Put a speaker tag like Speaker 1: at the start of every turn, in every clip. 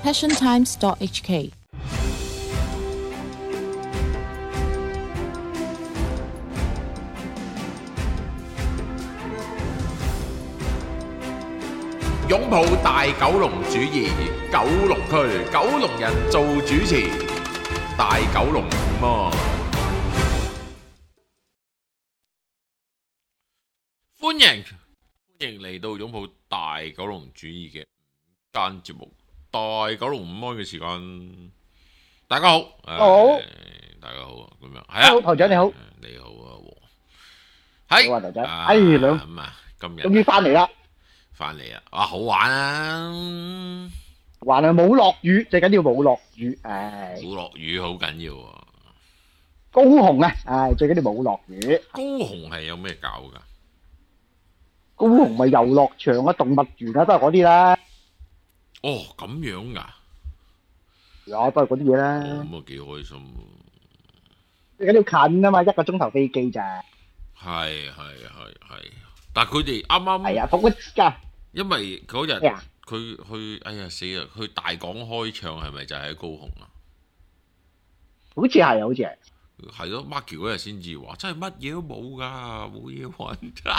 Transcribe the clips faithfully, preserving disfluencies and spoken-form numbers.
Speaker 1: passion times dot h k。
Speaker 2: 擁抱大九龍主義，九龍區九龍人做主持，大九龍麼？歡迎歡迎嚟到擁抱大九龍主義嘅間節目，大九龍午安嘅時間，大家好，
Speaker 3: 好，
Speaker 2: 大家好啊，咁樣係啊，
Speaker 3: 好，台長你好，
Speaker 2: 你好啊，係，
Speaker 3: 好啊，台長，哎兩
Speaker 2: 咁啊，今日
Speaker 3: 終於翻嚟啦，
Speaker 2: 翻嚟啊，哇，好玩啊！
Speaker 3: 還係冇落雨，最緊要冇落雨，唉，
Speaker 2: 冇落雨好緊要啊！
Speaker 3: 高雄啊，唉，最緊要冇落雨。
Speaker 2: 高雄係有咩搞噶？
Speaker 3: 高雄咪遊樂場啊、動物園啊，都係嗰啲啦。
Speaker 2: 哦，咁樣噶？
Speaker 3: 有都係嗰啲嘢啦。
Speaker 2: 咁啊幾開心喎！
Speaker 3: 最緊要近啊嘛，一個鐘頭飛機咋。
Speaker 2: 係係係係，但係佢哋啱啱
Speaker 3: 係啊，復活節㗎。
Speaker 2: 因為嗰日
Speaker 3: 咩啊？
Speaker 2: 佢去，哎呀死啦！去大港開唱係咪就喺高雄啊？
Speaker 3: 好似係，好似係。
Speaker 2: 係咯，Marky 嗰日先至話，真係乜嘢都冇噶，冇嘢玩。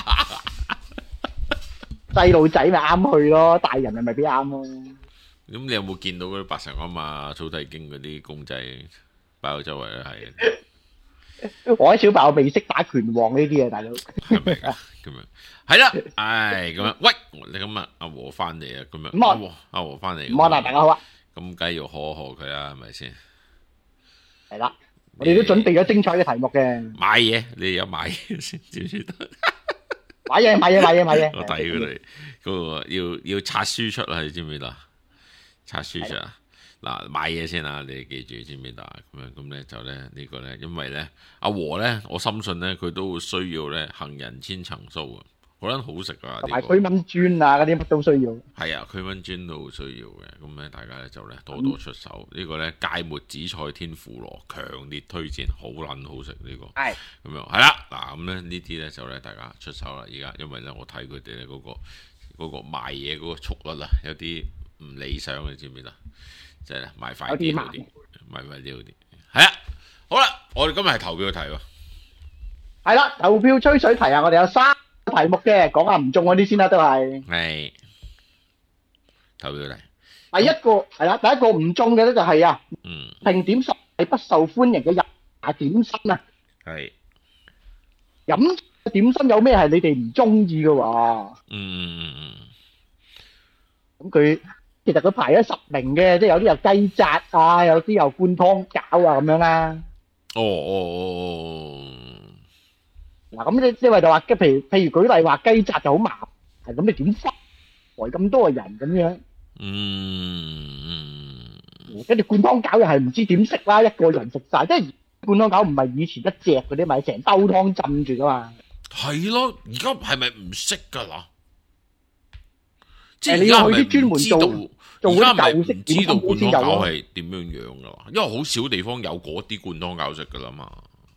Speaker 3: 細路仔咪啱去咯，大人咪未必啱咯。
Speaker 2: 咁你有冇見到嗰啲白神庵啊、草薙京嗰啲公仔擺到周圍咧？係。
Speaker 3: 我喺小白我未識打拳王呢啲啊，大佬。
Speaker 2: 係咪啊？咁樣係啦，唉，咁樣喂，你咁啊，阿和翻嚟啊，咁樣。
Speaker 3: 咁
Speaker 2: 阿和阿和翻嚟。
Speaker 3: 唔好啦，大家好啊。
Speaker 2: 咁梗係要賀一賀佢啦，係咪先？
Speaker 3: 係啦，我哋都準備咗精彩嘅題目嘅。
Speaker 2: 買嘢，你有買嘢先，知唔知得？
Speaker 3: 買嘢買嘢買嘢買嘢。
Speaker 2: 我睇佢哋嗰個要要拆輸出啊，你知唔知啦？拆輸出啊！嗱，買嘢先啊，你記住知唔知得？咁樣咁咧就咧呢個咧，因為咧阿和咧，我深信咧佢都會需要咧行人千層酥啊，好撚好食啊！
Speaker 3: 同埋驅蚊磚啊，嗰啲乜都需要。
Speaker 2: 係啊，驅蚊磚都好需要嘅，咁咧大家咧就咧多多出手。嗯、呢個咧芥末紫菜天婦羅，強烈推薦，好撚好食呢個。係咁樣係啦，嗱咁咧呢啲咧就咧大家出手啦。而家因為咧我睇佢哋咧嗰個嗰、嗰個賣嘢嗰個速率啊，有啲唔理想嘅，知唔知啦？即係買快啲好啲，買快啲好啲。係啊，好啦，我哋今日係投票題喎。
Speaker 3: 係啦，投票吹水題啊，我哋有三個題目嘅，講下唔中嗰啲先啦，都係。
Speaker 2: 係投票題。
Speaker 3: 第一個係啦，第一個唔中嘅咧就係啊，
Speaker 2: 嗯，
Speaker 3: 評點十係不受歡迎嘅日亞點心啊。
Speaker 2: 係。
Speaker 3: 飲點心有咩係你哋唔中意嘅喎？
Speaker 2: 嗯嗯嗯
Speaker 3: 嗯。咁佢。其實佢排咗十名嘅，即係有啲有雞扎啊，有啲有灌湯餃啊咁樣啦。
Speaker 2: 哦哦哦。
Speaker 3: 嗱咁即即係就話，譬如譬如舉例話雞扎就好麻煩，咁你點分？來咁多個人咁樣。
Speaker 2: 嗯嗯。
Speaker 3: 跟住灌湯餃又係唔知點食啦，一個人食晒，即係灌湯餃唔係以前一隻嗰啲，咪成兜湯浸住噶嘛。
Speaker 2: 係咯，而家係咪唔識噶啦？即
Speaker 3: 係你要去啲專門做做嗰啲舊式
Speaker 2: 點心，知道灌湯餃係點樣樣噶啦？因為好少地方有嗰啲灌湯餃食噶啦嘛。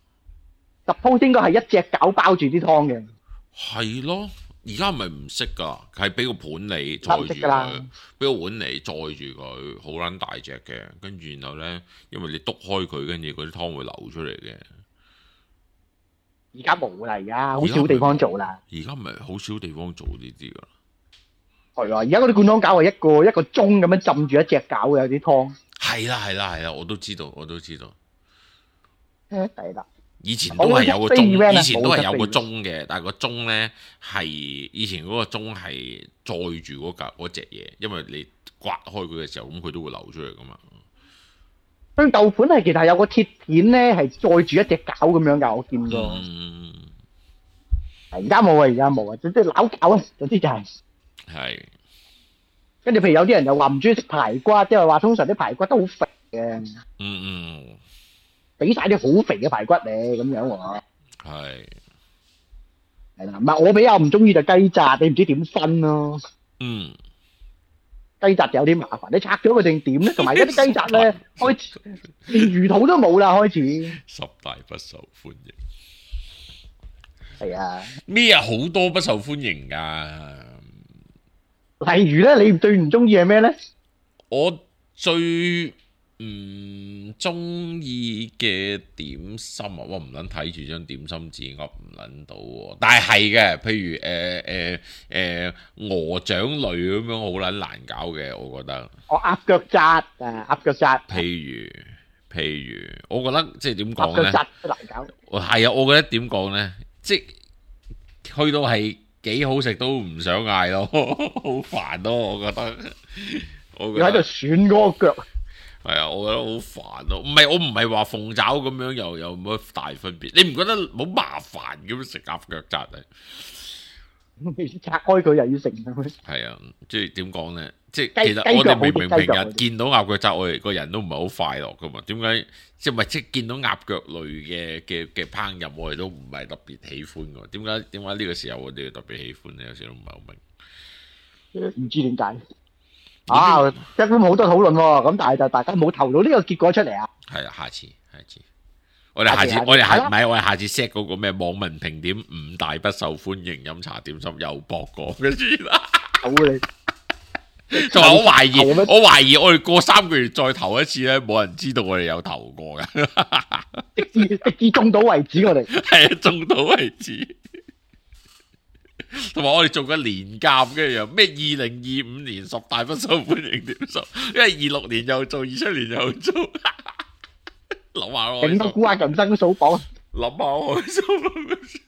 Speaker 3: suppose應該係一隻餃包住啲湯嘅。
Speaker 2: 係咯，而家係咪唔識噶？係俾個盤你載住佢，俾個碗你載住佢，好撚大隻嘅。跟住然後咧，因為你篤開佢，跟住嗰啲湯會流出嚟嘅。
Speaker 3: 而家冇啦，而家好少地方做啦。
Speaker 2: 而家唔係好少地方做呢啲噶。
Speaker 3: 係啊，而家嗰啲灌湯餃係一個一個盅咁樣浸住一隻餃嘅，有啲湯。
Speaker 2: 係啦係啦係啦，我都知道，我都知道。
Speaker 3: 係啦。
Speaker 2: 以前都係有個盅，以前都係有個盅嘅，但係個盅咧係以前嗰個盅係載住嗰嚿嗰隻嘢，因為你刮開佢嘅時候，咁佢都會流出嚟噶嘛。
Speaker 3: 佢舊款係其實有個鐵片咧，係載住一隻餃咁樣㗎，我見過。
Speaker 2: 嗯。
Speaker 3: 而家冇啊，而家冇啊，即係撈餃啊，總之就係。係，跟住譬如有啲人又話唔中意食排骨，即係話通常啲排骨都好肥嘅。
Speaker 2: 嗯嗯，
Speaker 3: 俾晒啲好肥嘅排骨你咁樣喎。
Speaker 2: 係，
Speaker 3: 係啦，唔係我比較唔中意就雞紮，你唔知點分咯。
Speaker 2: 嗯，
Speaker 3: 雞紮有啲麻煩，你拆咗佢定點咧？同埋一啲雞紮咧，開始連魚肚都冇啦，開始。
Speaker 2: 十大不受歡迎。
Speaker 3: 係啊。
Speaker 2: 咩啊？好多不受歡迎㗎。
Speaker 3: 例如咧，你最唔中意係咩咧？
Speaker 2: 我最唔中意嘅點心啊，我唔撚睇住張點心紙，我唔撚到喎。但係係嘅，譬如誒誒誒鵝掌類咁樣，好撚難搞嘅，我覺得。
Speaker 3: 我鴨腳扎啊，鴨腳扎。
Speaker 2: 譬如譬如，我覺得即係點講咧？
Speaker 3: 鴨腳扎都難搞。
Speaker 2: 係啊，我覺得點講咧？即係去到係幾好食都唔想嗌咯，好煩咯，我覺得。我覺得
Speaker 3: 要喺度選嗰個腳。
Speaker 2: 係啊，我覺得好煩咯。唔係我唔係話鳳爪咁樣又有乜大分別？你唔覺得好麻煩咁食鴨腳扎啊？
Speaker 3: 拆開佢又要食咁樣。
Speaker 2: 係啊，即係點講咧？即係其實我哋明明平日見到鴨腳扎，我哋個人都唔係好快樂噶嘛？點解即係咪即係見到鴨腳類嘅嘅嘅烹飪，我哋都唔係特別喜歡噶？點解點解呢個時候我哋特別喜歡咧？有時都唔係好明。
Speaker 3: 唔知點解。啊，一般好多討論喎，咁但係就大家冇投到呢個結果出嚟啊。
Speaker 2: 係啊，下次下次，我哋下次我哋下唔係我哋下次 set 嗰個咩網民評點五大不受歡迎飲茶點心又博過，跟住啦。好你，同埋我懷疑，我懷疑我哋過三個月再投一次咧，冇人知道我哋有投過㗎。
Speaker 3: 直至直至中到為止，我哋
Speaker 2: 係啊，中到為止。同埋我哋做緊年鑑，跟住又咩二零二五年十大不受歡迎點心，因為二六年又做，二七年又做，諗下咯。
Speaker 3: 頂多估下人生數榜，
Speaker 2: 諗下開心。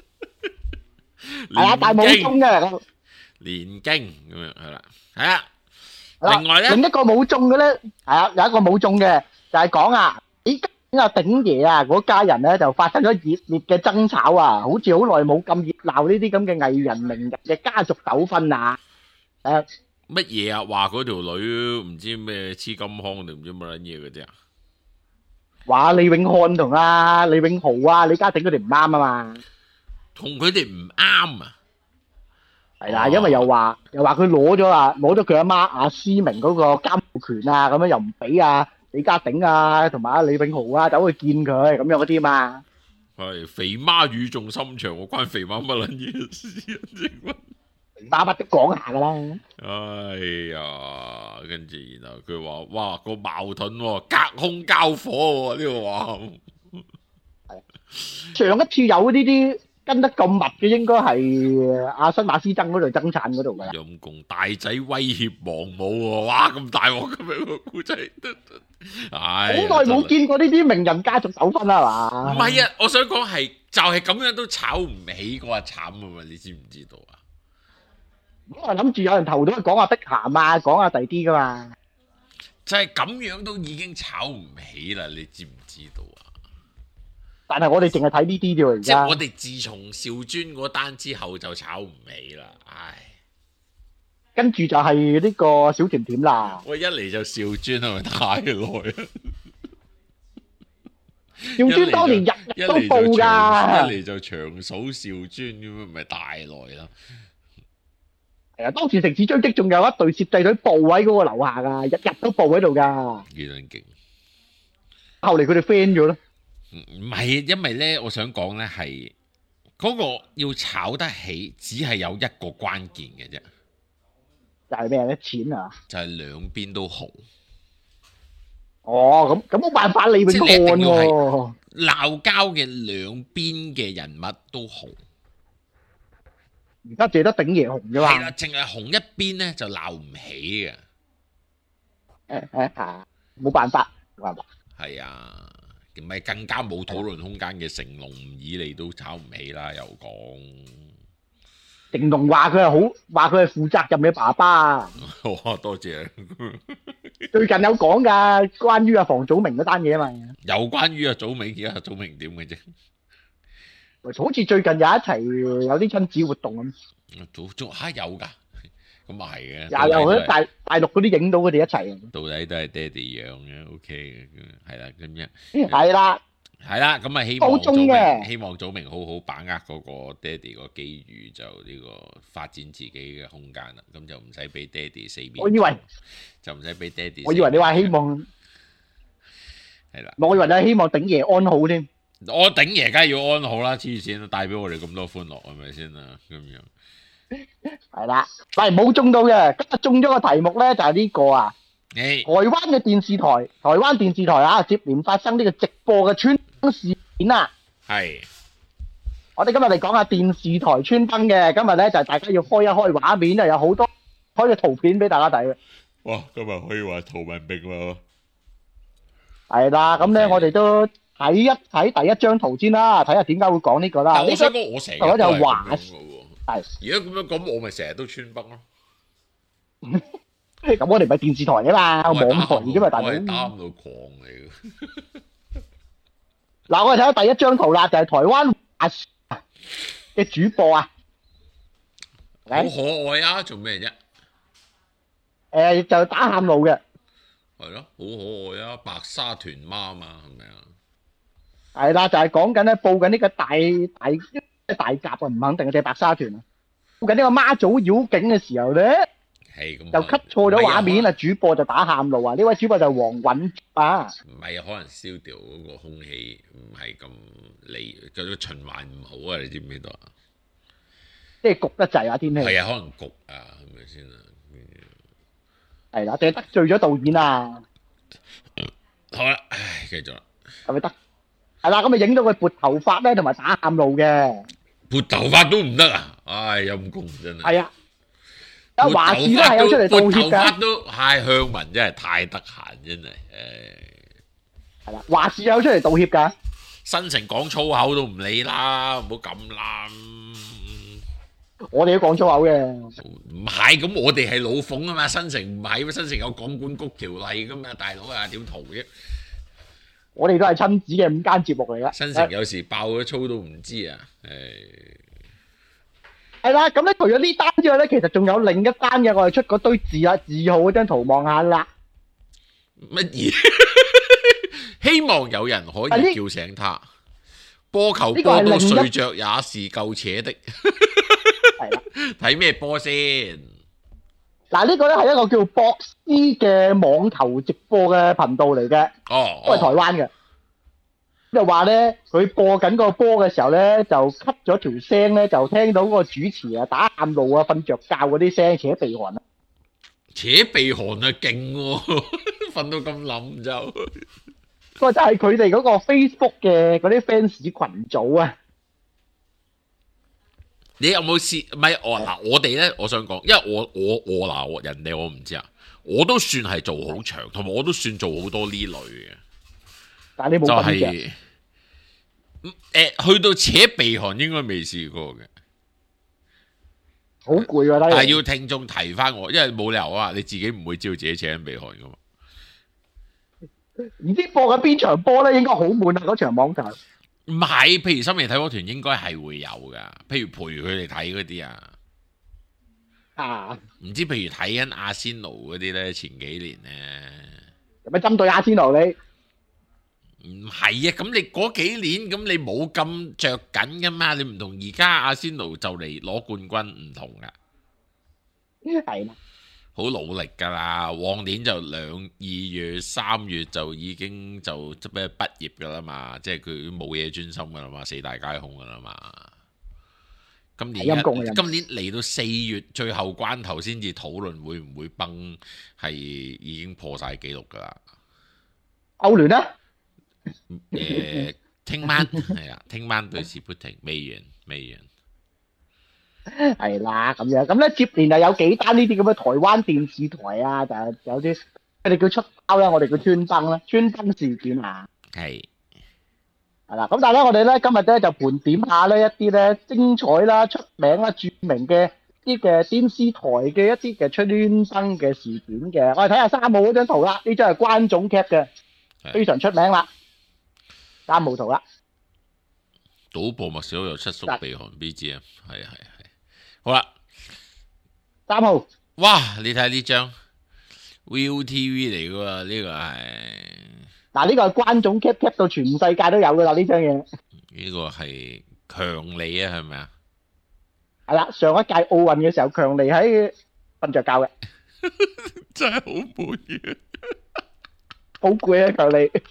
Speaker 3: 係啊，但係冇中嘅。
Speaker 2: 年經咁樣係啦，係啊。另外咧，
Speaker 3: 另一個冇中嘅咧，係啊，有一個冇中嘅就係講啊，咦？阿鼎爺啊，嗰家人咧就發生咗熱烈嘅爭吵啊，好似好耐冇咁熱鬧呢啲咁嘅藝人名人嘅家族糾紛啊！誒
Speaker 2: 乜嘢啊？話嗰條女唔知咩黐金康定唔知乜撚嘢嗰啲啊？
Speaker 3: 話李永漢同阿李永豪啊、李家鼎佢哋唔啱啊嘛，
Speaker 2: 同佢哋唔啱啊！
Speaker 3: 係啦，因為又話又話佢攞咗啊，攞咗佢阿媽阿思明嗰個監護權啊，咁樣又唔俾啊。李家鼎啊，同埋阿李永豪啊，走去見佢咁樣嗰啲嘛。
Speaker 2: 係肥媽語重心長，我關肥媽乜撚嘢事啊？
Speaker 3: 肥媽乜都講下噶啦。
Speaker 2: 哎呀，跟住然後佢話：哇個矛盾喎，隔空交火喎，呢個話。
Speaker 3: 係上一次有呢啲跟得咁密嘅，應該係阿新馬師曾嗰度爭產嗰度噶啦。
Speaker 2: 陰公大仔威脅亡母喎，哇咁大鑊咁樣個故仔。唉，
Speaker 3: 好耐冇見過呢啲名人家族糾紛啦嘛？
Speaker 2: 唔係啊，我想講係就係咁樣都炒唔起嗰個慘啊嘛！你知唔知道啊？
Speaker 3: 我係諗住有人投到去講阿碧咸啊，講阿第啲噶嘛。
Speaker 2: 就係咁樣都已經炒唔起啦，你知唔知道啊？
Speaker 3: 但係我哋淨係睇呢啲啫喎，而家。
Speaker 2: 即係我哋自從兆尊嗰單之後就炒唔起啦，唉。
Speaker 3: 跟住就係呢個小甜甜啦。
Speaker 2: 我一嚟就兆尊係咪太耐啊？
Speaker 3: 兆尊當年日日都報㗎，
Speaker 2: 一嚟就長數兆尊咁樣，咪大耐啦。
Speaker 3: 係啊，當時城市追擊仲有一隊攝製隊報喺嗰個樓下㗎，日日都報喺度㗎。
Speaker 2: 幾撚勁！
Speaker 3: 後嚟佢哋 friend 咗咯。
Speaker 2: 唔係，因為咧，我想講咧係嗰個要炒得起，只係有一個關鍵嘅啫。
Speaker 3: 就係咩咧？錢啊！
Speaker 2: 就係兩邊都紅。
Speaker 3: 哦，咁咁冇辦法，李永漢喎。
Speaker 2: 鬧交嘅兩邊嘅人物都紅。
Speaker 3: 而家淨得鼎爺紅啫嘛。
Speaker 2: 係啦，淨係紅一邊咧就鬧唔起嘅。
Speaker 3: 誒誒啊！冇辦法，冇辦法。
Speaker 2: 係啊，唔係更加冇討論空間嘅成龍吳以利都炒唔起啦，又講。
Speaker 3: 成龍話佢係好，話佢係負責任嘅爸爸。
Speaker 2: 哇，多謝。
Speaker 3: 最近有講噶，關於阿房祖名嗰單嘢啊嘛。
Speaker 2: 有關於阿祖明，而家阿祖明點嘅啫？
Speaker 3: 好似最近有一齊有啲親子活動咁。
Speaker 2: 早早嚇有㗎，咁啊係嘅。
Speaker 3: 又又喺大大陸嗰啲影到佢哋一齊。
Speaker 2: 到底都係爹哋養嘅 ，OK 嘅，係啦咁樣。
Speaker 3: 係啦。
Speaker 2: 係啦，咁啊希望祖明，希望祖明好好把握嗰個爹哋個機遇，就呢個發展自己嘅空間啦。咁就唔使俾爹哋死面。
Speaker 3: 我以為
Speaker 2: 就唔使俾爹哋。
Speaker 3: 我以為你話希望
Speaker 2: 係啦。
Speaker 3: 我以為你係希望鼎爺安好添。
Speaker 2: 我鼎爺梗係要安好啦，黐線，帶俾我哋咁多歡樂，係咪先啊？咁樣
Speaker 3: 係啦，但係冇中到嘅，今日中咗個題目咧就係呢個啊，
Speaker 2: 台
Speaker 3: 灣嘅電視台，台灣電視台啊，接連發生呢個直播嘅穿燈事件啊。
Speaker 2: 係。
Speaker 3: 我哋今日嚟講下電視台穿燈嘅，今日咧就係大家要開一開畫面啊，有好多開嘅圖片俾大家睇嘅。
Speaker 2: 哇！今日可以話圖文並茂。
Speaker 3: 係啦，咁咧我哋都睇一睇第一張圖先啦，睇下點解會講呢個啦。
Speaker 2: 我想講我成日都係咁樣嘅喎。
Speaker 3: 係。
Speaker 2: 而家咁樣講，我咪成日都穿崩咯。
Speaker 3: 咁我哋咪電視台啊嘛，網台啫嘛，大佬。
Speaker 2: 我係擔到狂嚟嘅。
Speaker 3: 嗱，我哋睇下第一張圖啦，就係台灣嘅主播啊。
Speaker 2: 好可愛啊！做咩啫？
Speaker 3: 誒，就打喊路嘅。
Speaker 2: 係咯，好可愛啊！白沙屯媽嘛，係咪啊？
Speaker 3: 係啦，就係講緊咧，報緊呢個大大大甲啊，唔肯定嘅隻白沙屯啊。報緊呢個媽祖繞境嘅時候咧，就 cut 錯咗畫面啊！主播就打喊路啊！呢位主播就係黃允啊。
Speaker 2: 唔係啊，可能燒掉嗰個空氣唔係咁利，個循環唔好啊！你知唔知道啊？
Speaker 3: 即係焗得滯啊！天氣
Speaker 2: 係啊，可能焗啊，係咪先啊？
Speaker 3: 係啦，定係得罪咗導演啊？
Speaker 2: 好啦，唉，繼續啦。
Speaker 3: 係咪得？係啦，咁咪影到佢撥頭髮咧，同埋打喊路嘅。
Speaker 2: 撥頭髮都唔得啊！唉，陰公真係。係
Speaker 3: 啊，阿華視都係有出嚟道歉㗎。
Speaker 2: 撥頭髮都，唉，向文真係太得閒，真係，唉。
Speaker 3: 係啦，華視有出嚟道歉㗎。
Speaker 2: 新城講粗口都唔理啦，唔好咁啦。
Speaker 3: 我哋都講粗口嘅。
Speaker 2: 唔係，咁我哋係老鳳啊嘛，新城唔係，新城有廣管局條例噶嘛，大佬啊，點逃啫？
Speaker 3: 我哋都係親子嘅五間節目嚟噶。
Speaker 2: 新城有時爆咗粗都唔知啊，誒。係
Speaker 3: 啦，咁咧除咗呢單之外咧，其實仲有另一單嘅，我哋出嗰堆字啊，字號嗰張圖望下啦。
Speaker 2: 乜嘢？希望有人可以叫醒他。波球波到睡着也是夠扯的。
Speaker 3: 係啦，
Speaker 2: 睇咩波先？
Speaker 3: 嗱，呢個咧係一個叫博斯嘅網球直播嘅頻道嚟嘅，
Speaker 2: 哦，
Speaker 3: 都係台灣嘅。就話咧，佢播緊個波嘅時候咧，就 cut 咗條聲咧，就聽到嗰個主持啊打喊路啊、瞓着覺嗰啲聲，扯鼻鼾啊！
Speaker 2: 扯鼻鼾啊，勁喎！瞓到咁冧就，嗰
Speaker 3: 個就係佢哋嗰個 Facebook 嘅嗰啲 fans 群組啊！
Speaker 2: 你有冇試？唔係我嗱，我哋咧，我想講，因為我我我嗱，人哋我唔知啊，我都算係做好長，同埋我都算做好多呢類嘅。
Speaker 3: 但係你冇就係、
Speaker 2: 誒，去到扯鼻鼾應該未試過嘅，
Speaker 3: 好攰啊！但
Speaker 2: 係要聽眾提翻我，因為冇理由啊，你自己唔會知道自己扯緊鼻鼾噶嘛。
Speaker 3: 唔知播緊邊場波咧，應該好悶啊！嗰場網球。
Speaker 2: 唔係，譬如深夜睇波團應該係會有噶，譬如陪佢哋睇嗰啲啊，
Speaker 3: 啊，
Speaker 2: 唔知譬如睇緊阿仙奴嗰啲咧，前幾年咧，
Speaker 3: 有咩針對阿仙奴你？
Speaker 2: 唔係啊，咁你嗰幾年咁你冇咁着緊噶嘛，你唔同而家阿仙奴就嚟攞冠軍唔同噶，
Speaker 3: 係啦。
Speaker 2: 好努力噶啦，往年就兩二月三月就已經就即咩畢業噶啦嘛，即係佢冇嘢專心噶啦嘛，四大皆空噶啦嘛。今年今年嚟到四月最後關頭先至討論會唔會崩，係已經破晒紀錄噶啦。
Speaker 3: 歐聯啊？
Speaker 2: 誒，聽晚係啊，聽晚對士砵亭未完未完。
Speaker 3: 係啦，咁樣咁咧，接連就有幾單呢啲咁嘅台灣電視台啊，就係有啲佢哋叫出包啦，我哋叫穿燈啦，穿燈事件啊。係係啦，咁但係咧，我哋咧今日咧就盤點下呢一啲咧精彩啦、出名啦、著名嘅啲嘅電視台嘅一啲嘅穿燈嘅事件嘅。我哋睇下三號嗰張圖啦，呢張係關總 cap 嘅，非常出名啦。三號圖啦，
Speaker 2: 賭博麥小有七叔鼻鼾 B G M， 係係係。好啦，
Speaker 3: 三號，
Speaker 2: 哇！你睇呢張 Viu T V 嚟噶喎，呢個係
Speaker 3: 嗱，呢個係關總 cap cap 到全世界都有噶啦呢張嘢。
Speaker 2: 呢個係強尼啊，係咪啊？
Speaker 3: 係啦，上一屆奧運嘅時候，強尼喺瞓着覺嘅，
Speaker 2: 真係好悶嘅，
Speaker 3: 好攰啊強尼，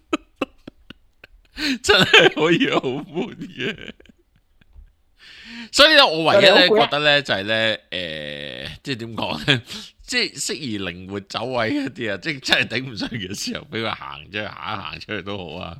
Speaker 2: 真係可以好悶嘅。 所以咧，我唯一咧覺得咧就係咧，誒，即係點講咧，即係適宜靈活走位嗰啲啊，即係真係頂唔順嘅時候，俾佢行出去行一行出去都好啊。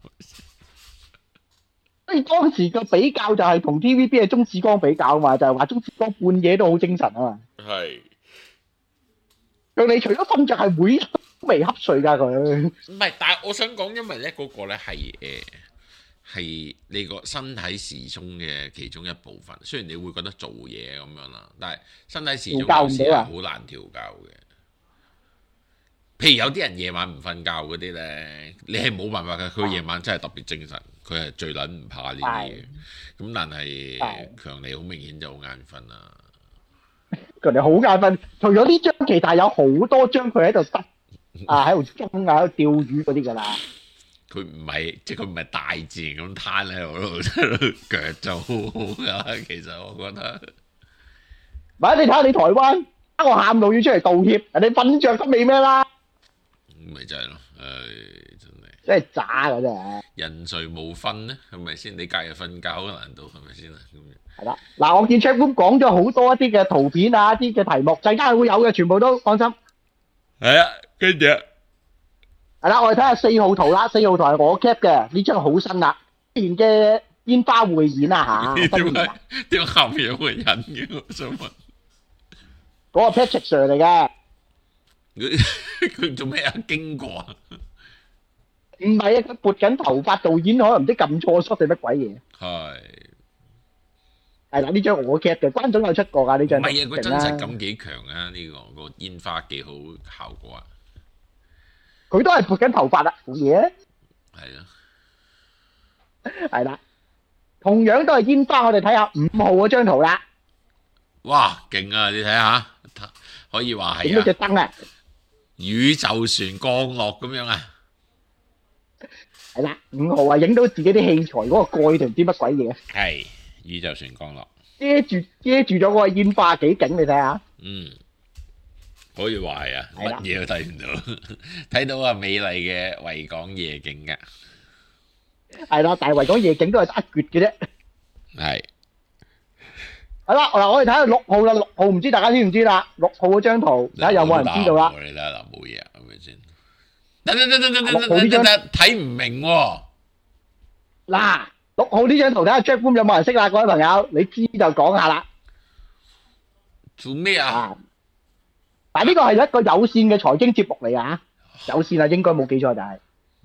Speaker 3: 所以當時嘅比較就係同 T V B 嘅鍾志光比較嘛，就係話鍾志光半夜都好精神啊嘛。
Speaker 2: 係。
Speaker 3: 佢哋除咗瞓着係每都未瞌睡㗎佢。
Speaker 2: 唔係，但係我想講，因為咧嗰個咧係誒。係你個身體時鐘嘅其中一部分，雖然你會覺得做嘢咁樣啦，但係身體時鐘有時係好難調教嘅。譬如有啲人夜晚唔瞓覺嗰啲咧，你係冇辦法嘅。佢夜晚真係特別精神，佢係最撚唔怕呢啲嘢。咁但係強尼好明顯就好眼瞓啦。
Speaker 3: 強尼好眼瞓，除咗呢張其實有好多張佢喺度得啊，喺度中啊，喺度釣魚嗰啲㗎啦。
Speaker 2: 佢唔係，即係佢唔係大自然咁攤喺度，喺度腳就好好噶。其實我覺得，唔係你睇下你台灣，我喊到要出嚟道歉，人哋瞓着都未咩啦。咪就係咯，唉，真係真係渣㗎真係。人誰無瞓咧？係咪先？你隔日瞓覺嘅難度係咪先啊？咁樣係啦。嗱，我見 Chatroom 講咗好多一啲嘅圖片啊，一啲嘅題目，陣間會有嘅，全部都放心。係啊，跟住。係啦，我哋睇下四號圖啦。四號圖係我 cap 嘅，呢張好新啦。之前嘅煙花匯演啊嚇，點解點解後面有個人嘅？我想問，嗰個 Patrick Sir 嚟嘅。佢佢做咩啊？經過啊？唔係啊，佢撥緊頭髮，導演可能唔知撳錯 shot 定乜鬼嘢。係。係啦，呢張我 cap 嘅，關總有出過㗎呢張。唔係啊，佢真實感幾強啊！呢個個煙花幾好效果啊！佢都係撥緊頭髮啦，冇嘢。係啊，係啦，同樣都係煙花，我哋睇下五號嗰張圖啦。哇，勁啊！你睇下，可以話係影到隻燈啊！宇宙船降落咁樣啊！係啦，五號啊，影到自己啲器材嗰個蓋定唔知乜鬼嘢。係宇宙船降落，遮住遮住咗嗰個煙花，幾勁！你睇下。嗯。可以話係啊，乜嘢都睇唔到，睇到啊美麗嘅維港夜景噶，係啦，但係維港夜景都係得一橛嘅啫。係，係啦，嗱，我哋睇下六號啦，六號唔知大家知唔知啦？六號嗰張圖，睇下有冇人知道啦？你睇下嗱，冇嘢係咪先？等等等等等等等等等，睇唔明喎。嗱，六號呢張圖睇下 Chatroom 有冇人識啦？各位朋友，你知就講下啦。做咩啊？但係呢個係一個有線嘅財經節目嚟啊，有線啊，應該冇記錯就係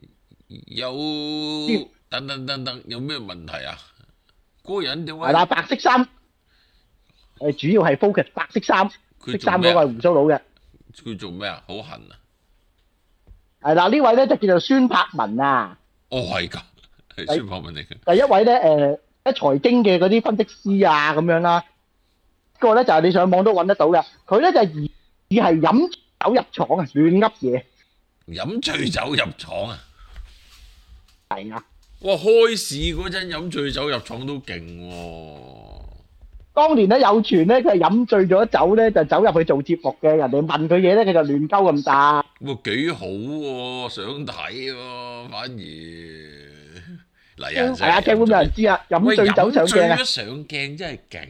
Speaker 2: 有等等等等，有咩問題啊？嗰個人點解係啦？白色衫，誒，主要係 focus 白色衫，色衫嗰個係鬍鬚佬嘅。佢做咩啊？好痕啊！係啦，呢位咧就叫做孫柏文啊。哦，係㗎，係孫柏文嚟嘅。第一位咧，誒，喺財經嘅嗰啲分析師啊，咁樣啦。呢個咧就係你上網都揾得到嘅。佢咧就係而係飲酒入廠啊，亂噏嘢。飲醉酒入廠啊？係啊！哇，開市嗰陣飲醉酒入廠都勁喎。當年咧有傳咧，佢係飲醉咗酒咧，就走入去做節目嘅。人哋問佢嘢咧，佢就亂鳩咁答。哇，幾好喎！想睇喎，反而嗱，有人係啊，劇會有人知啊。飲醉酒上鏡啊！上鏡真係勁。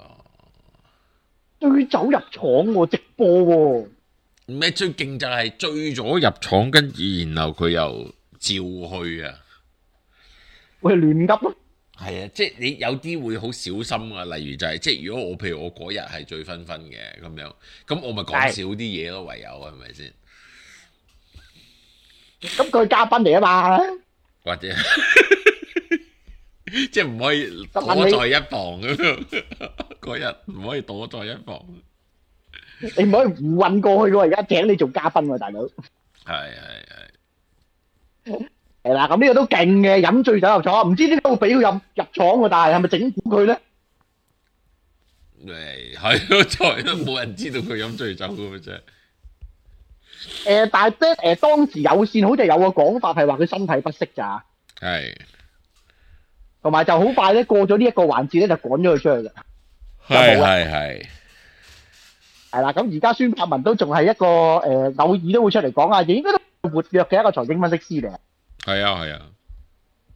Speaker 2: 醉酒入廠喎，直播喎。唔係最勁就係醉咗入廠，跟住然後佢又照去啊。喂，亂噏咯。係啊，即係你有啲會好小心啊。例如就係、是、即係如果我譬如我嗰日係醉醺醺嘅咁樣，咁我咪講少啲嘢咯，唯有係咪先？咁佢係嘉賓嚟啊嘛。或者即係唔可以躲在一旁咁樣，嗰日唔可以躲在一旁。你唔可以胡混過去喎，而家請你做嘉賓喎，大佬。係係係。係啦，咁呢個都勁嘅，飲醉酒入廠，唔知點解會俾佢入入廠喎？但係係咪整蠱佢咧？誒係咯，在都冇人知道佢飲醉酒嘅啫。誒，但係咧誒，當時有線好似有個講法係話佢身體不適咋。係。同埋就好快咧，過咗呢一個環節咧，就趕咗佢出去嘅。係係係。係啦，咁而家孫柏文都仲係一個誒，偶爾都會出嚟講啊，應該都活躍嘅一個財經分析師嚟。係啊係啊。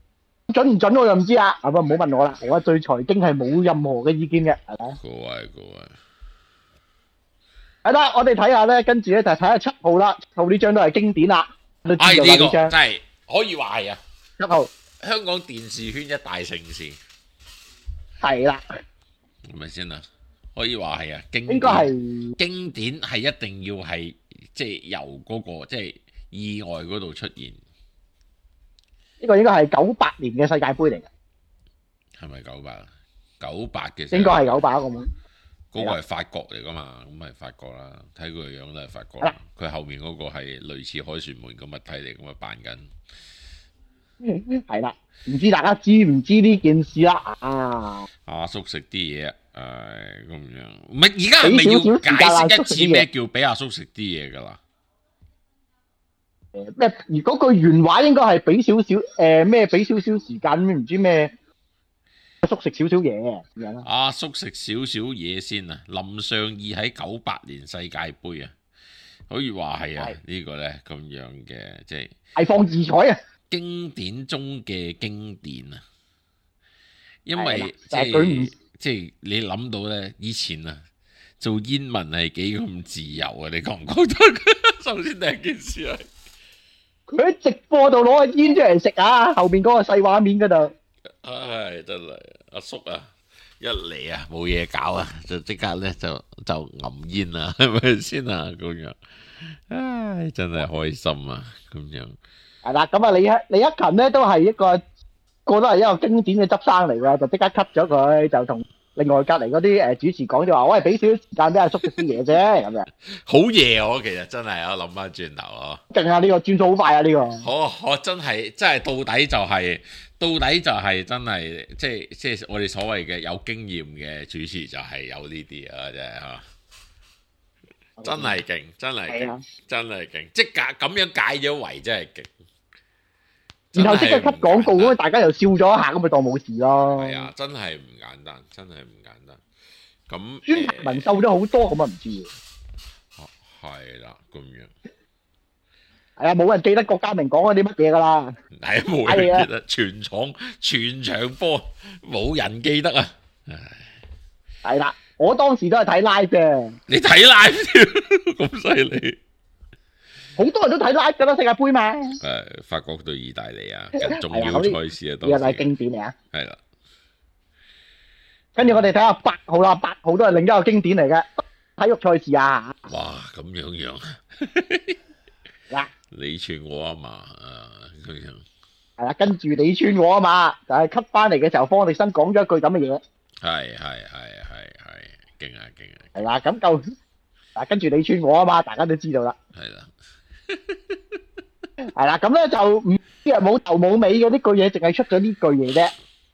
Speaker 3: 準唔準我就唔知啦。咁啊，唔好問我啦，我對財經係冇任何嘅意見嘅，係咪？
Speaker 2: 各位各位，
Speaker 3: 係啦，我哋睇下咧，跟住咧就睇下七號啦。七號呢張都係經典啦，都知道啦
Speaker 2: 呢個
Speaker 3: 呢張。
Speaker 2: 真係可以話係啊，
Speaker 3: 七號
Speaker 2: 香港電視圈一大盛事，
Speaker 3: 係啦，
Speaker 2: 係咪先啊？可以話係啊，經
Speaker 3: 應該係
Speaker 2: 經典係一定要係即係由嗰個即係意外嗰度出現。
Speaker 3: 呢個應該係九八年嘅世界盃嚟嘅，
Speaker 2: 係咪九八啊？九八嘅
Speaker 3: 應該係九八個門。
Speaker 2: 嗰個係法國嚟噶嘛？咁係法國啦，睇佢個樣都係法國啦。佢後面嗰個係類似凱旋門嘅物體嚟，咁啊扮緊。
Speaker 3: 係啦，唔知大家知唔知呢件事啦？啊，
Speaker 2: 阿叔食啲嘢，誒咁樣，唔係而家係咪要解釋一次咩叫俾阿叔食啲嘢㗎啦？
Speaker 3: 誒咩？而嗰句原話應該係俾少少誒咩？俾少少時間，唔知咩？阿叔食少少嘢咁樣啦。
Speaker 2: 阿叔食少少嘢先啊！林尚義喺九八年世界盃啊，可以話係啊呢個咧咁樣嘅，即係
Speaker 3: 大放異彩啊！
Speaker 2: 經典中嘅經典啊！因為即
Speaker 3: 係佢唔
Speaker 2: 係即係你諗到咧，以前啊做煙民係幾咁自由啊！你覺唔覺得？首先第一件事係
Speaker 3: 佢喺直播度攞個煙出嚟食啊！後邊嗰個細畫面嗰度。
Speaker 2: 唉，真係阿叔啊，一嚟啊冇嘢搞啊，就即刻咧就就揞煙啊，係咪先啊？咁樣，唉，真係開心啊！咁樣
Speaker 3: 係啦，咁啊李李克勤咧都係一個個都係一個經典嘅執生嚟㗎，就即刻 cut 咗佢，就同另外隔離嗰啲誒主持講就話，我係俾少少時間俾阿叔食啲嘢啫，咁樣。
Speaker 2: 好嘢我其實真係我諗翻轉頭啊，
Speaker 3: 勁啊！呢個轉數好快啊！呢個
Speaker 2: 我我真係真係到底就係。到底就係真係，即係即係我哋所謂嘅有經驗嘅主持就係有呢啲啊，真係嚇，真係勁，真係勁，真係勁，即係解咁樣解咗圍真係勁。
Speaker 3: 然後即刻 cut 廣告咁，大家又笑咗一下，咁咪當冇事咯。
Speaker 2: 係啊，真係唔簡單，真係唔簡單。咁
Speaker 3: 孫達文瘦咗好多，咁啊唔知喎。
Speaker 2: 係啦，咁樣。
Speaker 3: 係啊，冇人記得郭家明講嗰啲乜嘢噶啦。
Speaker 2: 係冇人記得，全場全場播冇人記得啊！
Speaker 3: 係啦，我當時都係睇 live 嘅。
Speaker 2: 你睇 live 咁犀利？
Speaker 3: 好多人都睇 live 噶啦，世界盃嘛。
Speaker 2: 誒，法國對意大利啊，重要賽事啊，當
Speaker 3: 時又係經典嚟啊。係
Speaker 2: 啦。
Speaker 3: 跟住我哋睇下八號啦，八號都係另一個經典嚟嘅體育賽事啊。
Speaker 2: 哇，咁樣樣。
Speaker 3: 嗱。
Speaker 2: 你串我啊嘛，啊咁樣
Speaker 3: 係啦，跟住你串我啊嘛，就係 cut 翻嚟嘅時候，方力申講咗一句咁嘅嘢。
Speaker 2: 係係係係係，勁啊勁啊！
Speaker 3: 係啦，咁就嗱，跟住你串我啊嘛，大家都知道啦。
Speaker 2: 係啦，
Speaker 3: 係啦，咁咧就唔知係冇頭冇尾嘅呢句嘢，淨係出咗呢句嘢啫。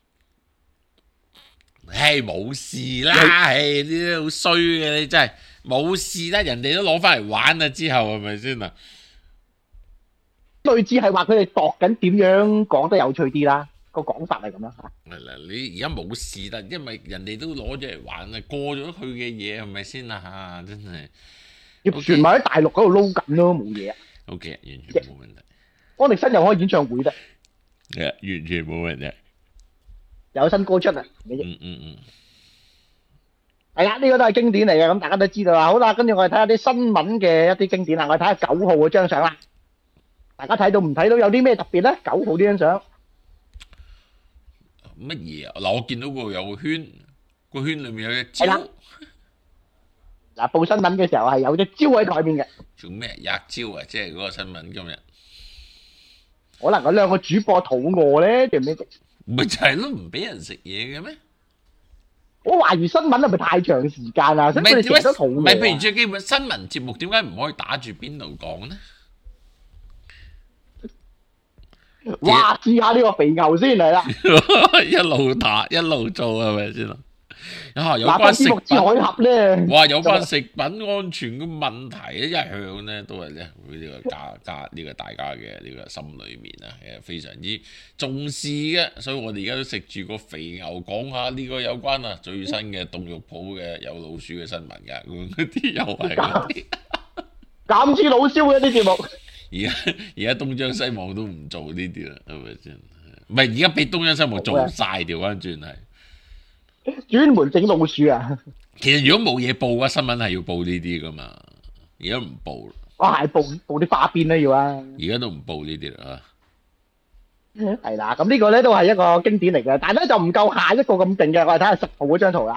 Speaker 2: 唉，冇事啦，唉，呢啲好衰嘅，你真係冇事啦，人哋都攞翻嚟玩啦，之後係咪先啊？類似係話佢哋度緊點樣講得有趣啲啦，個講法係咁啦嚇。係啦，你而家冇事啦，因為人哋都攞咗嚟玩啦，過咗去嘅嘢係咪先啊嚇？真係葉璇咪喺大陸嗰度撈緊咯，冇嘢啊。O K， 完全冇問題。方力申又開演唱會得。係啊，完全冇問題。有新歌出啊！嗯嗯嗯。係啦，呢個都係經典嚟嘅，咁大家都知道啦。好啦，跟住我哋睇下啲新聞嘅一啲經典啦，我哋睇下九號嗰張相啦。大家睇到唔睇到有啲咩特別咧？九號呢張相乜嘢啊？嗱，我見到個有個圈，個圈裏面有隻蕉。嗱，報新聞嘅時候係有隻蕉喺台面嘅。做咩吔蕉啊？即係嗰個新聞今日。可能嗰兩個主播肚餓咧，定咩？咪就係咯，唔俾人食嘢嘅咩？我懷疑新聞係咪太長時間啊？所以佢哋成日都肚餓。唔係，譬如最基本新聞節目，點解唔可以打住邊度講咧？哇！試下呢個肥牛先嚟啦，一路打一路做係咪先啊？啊，有關食品海峽咧，哇！有關食品安全嘅問題咧，一向咧都係咧會呢個家家呢個大家嘅呢個心裏面啊，係非常之重視嘅。所以我哋而家都食住個肥牛，講下呢個有關啊最新嘅凍肉鋪嘅有老鼠嘅新聞㗎，嗰啲又係嗰啲減脂老燒嘅啲節目。而家而家東張西望都唔做呢啲啦，係咪先？ 唔係而家俾東央新聞做晒，調翻轉係
Speaker 3: 專門整老鼠啊！
Speaker 2: 其實如果冇嘢報嘅話，新聞係要報呢啲噶嘛，而家唔報。
Speaker 3: 哇，係報報啲花邊啦要啊！
Speaker 2: 而家都唔報呢啲啦。
Speaker 3: 係啦，咁呢個咧都係一個經典嚟嘅，但係咧就唔夠下一個咁勁嘅。我哋睇下十號嗰張圖啦。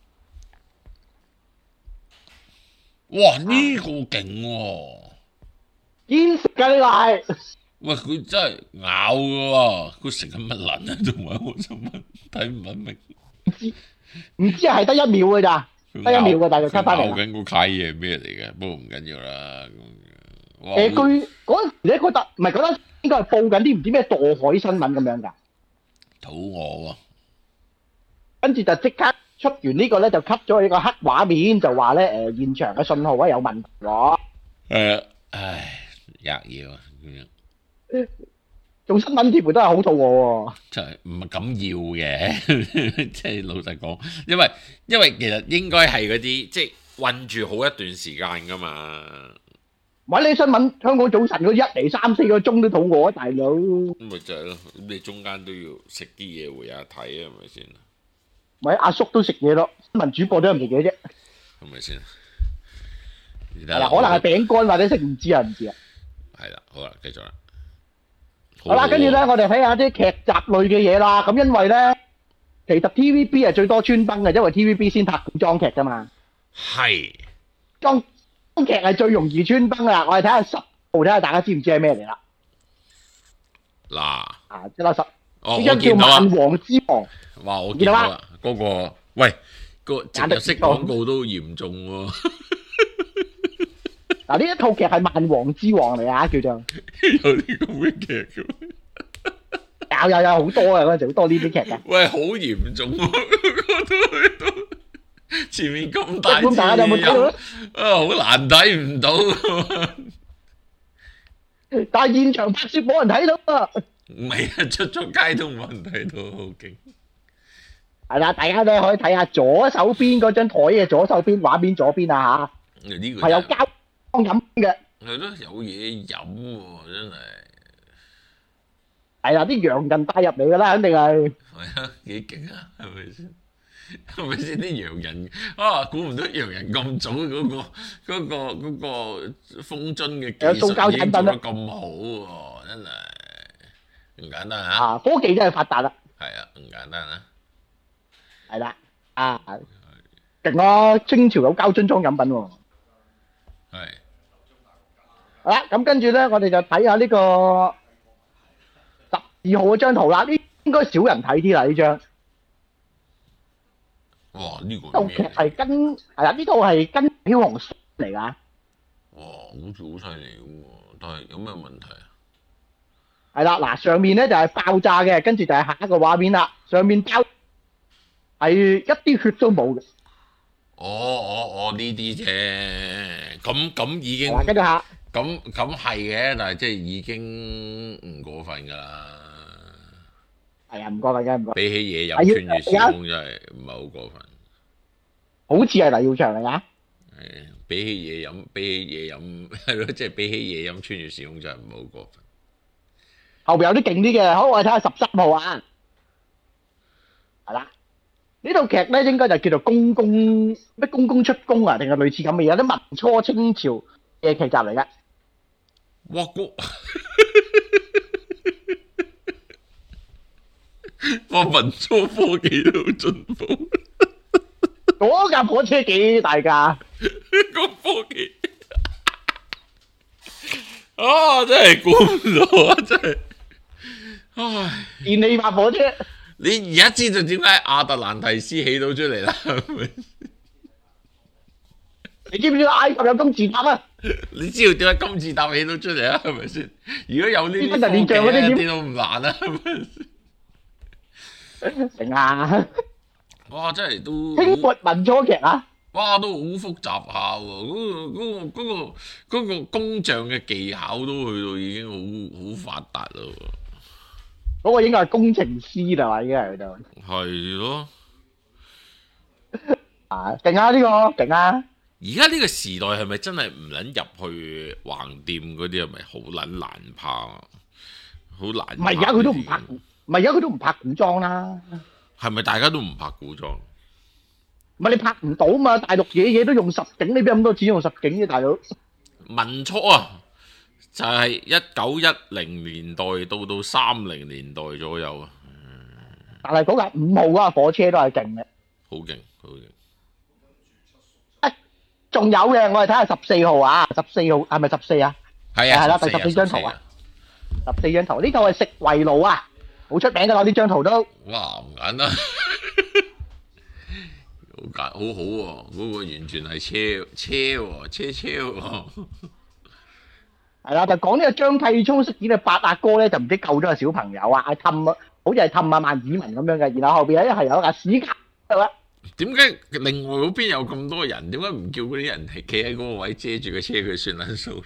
Speaker 2: 哇！呢、這個勁喎，
Speaker 3: 堅食㗎呢個係。
Speaker 2: 喂，佢真係咬嘅喎，佢食緊乜撚啊？仲埋我想問，睇唔撚明。
Speaker 3: 唔知唔知係得一秒嘅咋，得一秒嘅，但係佢 cut 翻嚟。
Speaker 2: 咬緊嗰塊嘢係咩嚟嘅？不過唔緊要啦。
Speaker 3: 誒，佢嗰陣時咧覺得唔係覺得應該係報緊啲唔知咩墮海新聞咁樣㗎。
Speaker 2: 肚餓喎，
Speaker 3: 跟住就即刻出完呢個咧，就 cut 咗一個黑畫面，就話咧誒現場嘅信號咧有問題喎。
Speaker 2: 誒，唉，吔嘢啊咁樣。
Speaker 3: 做新聞似乎都係好肚餓喎。
Speaker 2: 就係唔係咁要嘅，即係老實講，因為因為其實應該係嗰啲即係韞住好一段時間㗎嘛。
Speaker 3: 唔係你新聞香港早晨嗰一嚟三四個鐘都肚餓啊，大佬。
Speaker 2: 咁咪就係咯，咁你中間都要食啲嘢回下體啊，係咪先？
Speaker 3: 咪阿叔都食嘢咯，新聞主播都唔食嘢啫。
Speaker 2: 係咪先？
Speaker 3: 係啦，可能係餅乾或者食唔知啊，唔知啊。
Speaker 2: 係啦，好啦，繼續啦。
Speaker 3: 好啦，跟住咧，我哋睇下啲劇集類嘅嘢啦。咁因為咧，其實 T V B 係最多穿崩嘅，因為 T V B 先拍古裝劇㗎嘛。
Speaker 2: 係。
Speaker 3: 裝劇係最容易穿崩啦。我哋睇下十號，睇下大家知唔知係咩嚟啦？
Speaker 2: 嗱。
Speaker 3: 啊，即係十。
Speaker 2: 哦，
Speaker 3: 呢張叫《萬王之王》。
Speaker 2: 哇！我見到啦，嗰、那個喂個植入式廣告都嚴重喎。
Speaker 3: 嗱，呢一套劇係《萬王之王》嚟啊，叫做
Speaker 2: 有啲咁嘅劇嘅。
Speaker 3: 有有有好多啊，嗰陣時好多呢啲劇嘅。
Speaker 2: 喂，好嚴重喎！我都去到前面咁大字
Speaker 3: 大家有冇睇到咧？
Speaker 2: 啊，好難睇唔到。
Speaker 3: 但係現場拍攝冇人睇到啊！
Speaker 2: 唔係啊，出咗街都冇人睇到，好勁。
Speaker 3: 係啦，大家咧可以睇下左手邊嗰張台嘅左手邊畫面左邊啊嚇，
Speaker 2: 呢個
Speaker 3: 係有膠裝飲嘅。
Speaker 2: 係咯，有嘢飲喎，真係。
Speaker 3: 係啦，啲洋人帶入嚟㗎啦，肯定係。
Speaker 2: 係啊，幾勁啊，係咪先？係咪先啲洋人啊？估唔到洋人咁早嗰個嗰個嗰個封樽嘅技術已經做得咁好喎，真係唔簡單嚇。
Speaker 3: 啊，科技真係發達啦。
Speaker 2: 係啊，唔簡單啊。
Speaker 3: 係啦，啊，勁咯！清朝有膠樽裝飲品喎。
Speaker 2: 係。
Speaker 3: 好啦，咁跟住咧，我哋就睇下呢個十二號嗰張圖啦。呢應該少人睇啲啦，呢張。
Speaker 2: 哇！呢個
Speaker 3: 套劇係跟係啦，呢套係跟飄紅嚟㗎。
Speaker 2: 哇！好似好犀利咁喎，但係有咩問題啊？
Speaker 3: 係啦，嗱，上面咧就係爆炸嘅，跟住就係下一個畫面啦。上面爆係一啲血都冇嘅。
Speaker 2: 哦哦哦，呢啲啫，咁咁已經
Speaker 3: 跟住下，
Speaker 2: 咁咁係嘅，但係即係已經唔過分㗎啦。
Speaker 3: 係啊，唔過分嘅，唔過分。
Speaker 2: 比起嘢飲穿越時空真係唔係好過分。
Speaker 3: 好似係黎耀祥嚟㗎。
Speaker 2: 係，比起嘢飲，比起嘢飲係咯，即係比起嘢飲穿越時空真係唔係好過分。
Speaker 3: 後邊有啲勁啲嘅，好，我哋睇下十三號啊。係啦，呢套劇咧應該就叫做公公咩公公出宮啊，定係類似咁嘅嘢，有啲民初清朝嘅劇集嚟嘅。
Speaker 2: 哇！個哇！民初科技都好進步。
Speaker 3: 嗰架火車幾大架？
Speaker 2: 個科技啊，真係估唔到啊！真係，唉，
Speaker 3: 電氣化火車。
Speaker 2: 你而家知道點解亞特蘭提斯起到出嚟啦？
Speaker 3: 你知唔知埃及有金字塔啊？
Speaker 2: 你知道點解金字塔起到出嚟啊？係咪先？如果有呢啲科技咧，點都唔難啊！
Speaker 3: 成啊！
Speaker 2: 哇！真係都
Speaker 3: 清末民初劇啊！
Speaker 2: 哇，都好複雜下喎！嗰個嗰個嗰個嗰個工匠嘅技巧都去到已經好好發達咯。
Speaker 3: 嗰個應該係工程師啦嘛，已經係去到。
Speaker 2: 係咯。
Speaker 3: 啊，勁啊！呢個勁啊！
Speaker 2: 而家呢個時代係咪真係唔撚入去橫店嗰啲係咪好撚難拍啊？好難。
Speaker 3: 唔係而家佢都唔拍， 唔係而家佢都唔拍古裝啦。
Speaker 2: 係咪大家都唔拍古裝？
Speaker 3: 唔係你拍唔到嘛？大陸嘢嘢都用實景，你邊有咁多錢用實景嘅大佬？
Speaker 2: 民初啊，就係一九一零年代到到三零年代左右啊。
Speaker 3: 但係嗰架五號嗰架火車都係勁嘅，
Speaker 2: 好勁，好勁。
Speaker 3: 誒，仲有嘅，我哋睇下十四號啊，十四號係咪十四啊？
Speaker 2: 係啊，
Speaker 3: 係啦，第十四張圖啊，十四張圖呢套係食為奴啊，好出名㗎啦，呢張圖都。
Speaker 2: 哇，唔簡單，好簡好好喎，嗰個完全係車車喎，車車喎。
Speaker 3: 係啦，就講呢個張繼聰飾演嘅八阿哥咧，就唔知救咗個小朋友啊，係氹啊，好似係氹阿萬子文咁樣嘅，然後後邊咧係有一架屎卡係嘛？
Speaker 2: 點解另外嗰邊有咁多人？點解唔叫嗰啲人係企喺嗰個位遮住個車佢算撚數？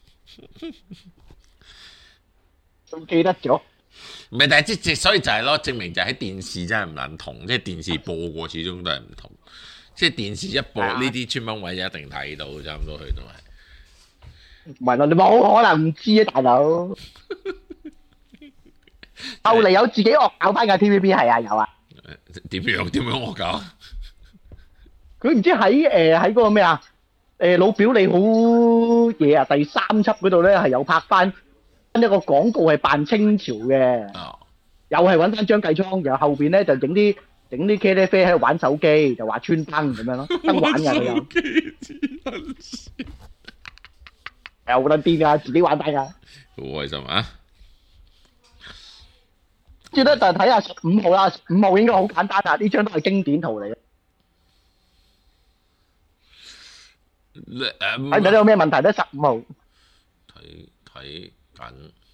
Speaker 3: 仲記得咗？
Speaker 2: 唔係，但係即即所以就係咯，證明就係喺電視真係唔撚同，即係電視播過始終都係唔同。即係電視一播呢啲穿幫位就一定睇到，差唔多去都係。
Speaker 3: 唔係咯，你冇可能唔知啊，大佬。後嚟有自己惡搞翻嘅 T V B 係啊，有啊。
Speaker 2: 點樣點樣惡搞？
Speaker 3: 佢唔知喺誒喺嗰個咩啊？誒老表你好嘢啊！第三輯嗰度咧係有拍翻一個廣告係扮清朝嘅，
Speaker 2: 哦、
Speaker 3: 又係揾翻張繼聰，然後後邊咧就整啲整啲茄喱啡喺度玩手機，就話穿燈咁樣咯，燈玩㗎佢有。係好撚癲㗎，自己玩低㗎。
Speaker 2: 好開心啊！
Speaker 3: 接咧就睇下十五號啦，五號應該好簡單啊，呢張都係經典圖嚟嘅。睇唔睇到有咩問題咧？十五號
Speaker 2: 睇睇緊。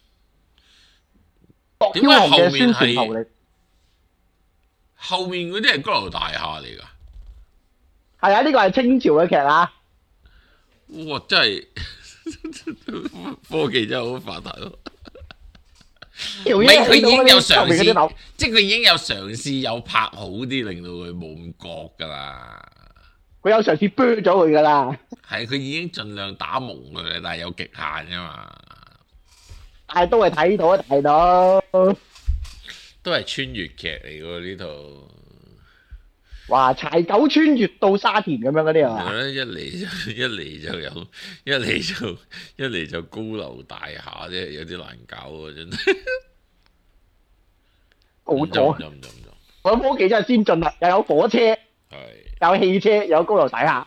Speaker 3: 點解後面係
Speaker 2: 後面嗰啲係高樓大廈嚟㗎？
Speaker 3: 係啊，呢個係清朝嘅劇啊！
Speaker 2: 哇！真係科技真係好發達咯〜唔係佢已經有嘗試，即係佢已經有嘗試有拍好啲，令到佢冇咁覺㗎啦。
Speaker 3: 佢有嘗試崩咗佢㗎啦。
Speaker 2: 係佢已經盡量打蒙佢啦，但係有極限㗎嘛。
Speaker 3: 但係都係睇到啊，睇到。
Speaker 2: 都係穿越劇嚟㗎呢套。
Speaker 3: 哇！柴九穿越到沙田咁樣嗰啲係嘛？
Speaker 2: 一嚟就一嚟就有，一嚟就一嚟就高樓大廈啫，有啲難搞喎真係。
Speaker 3: 好多。
Speaker 2: 唔唔唔
Speaker 3: 我諗科技真係先進啦，又有火車，有汽車，又有高樓大廈。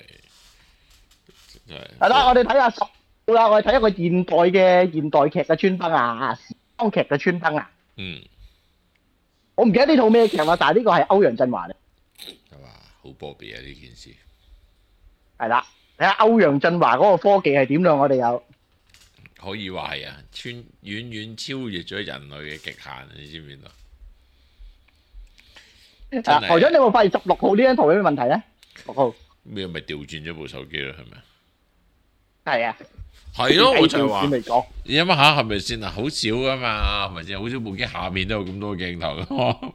Speaker 2: 係。
Speaker 3: 係啦，我哋睇下十號啦，我哋睇一個現代嘅現代劇嘅穿崩啊，時裝劇嘅穿崩啊。
Speaker 2: 嗯。
Speaker 3: 我唔記得呢套咩劇啦，但係呢個係歐陽震華嚟。
Speaker 2: 係嘛？好波比啊！呢件事
Speaker 3: 係啦，睇下歐陽震華嗰個科技係點樣，我哋有
Speaker 2: 可以話係啊，穿遠遠超越咗人類嘅極限，你知唔知道？
Speaker 3: 啊，台長，你有冇發現十六號呢張圖有咩問題咧？六號
Speaker 2: 咩咪調轉咗部手機啦？係咪？
Speaker 3: 係啊，
Speaker 2: 係咯，我就係話，你諗下係咪先啊？好少噶嘛，係咪先？好少部機下面都有咁多鏡頭噶嘛。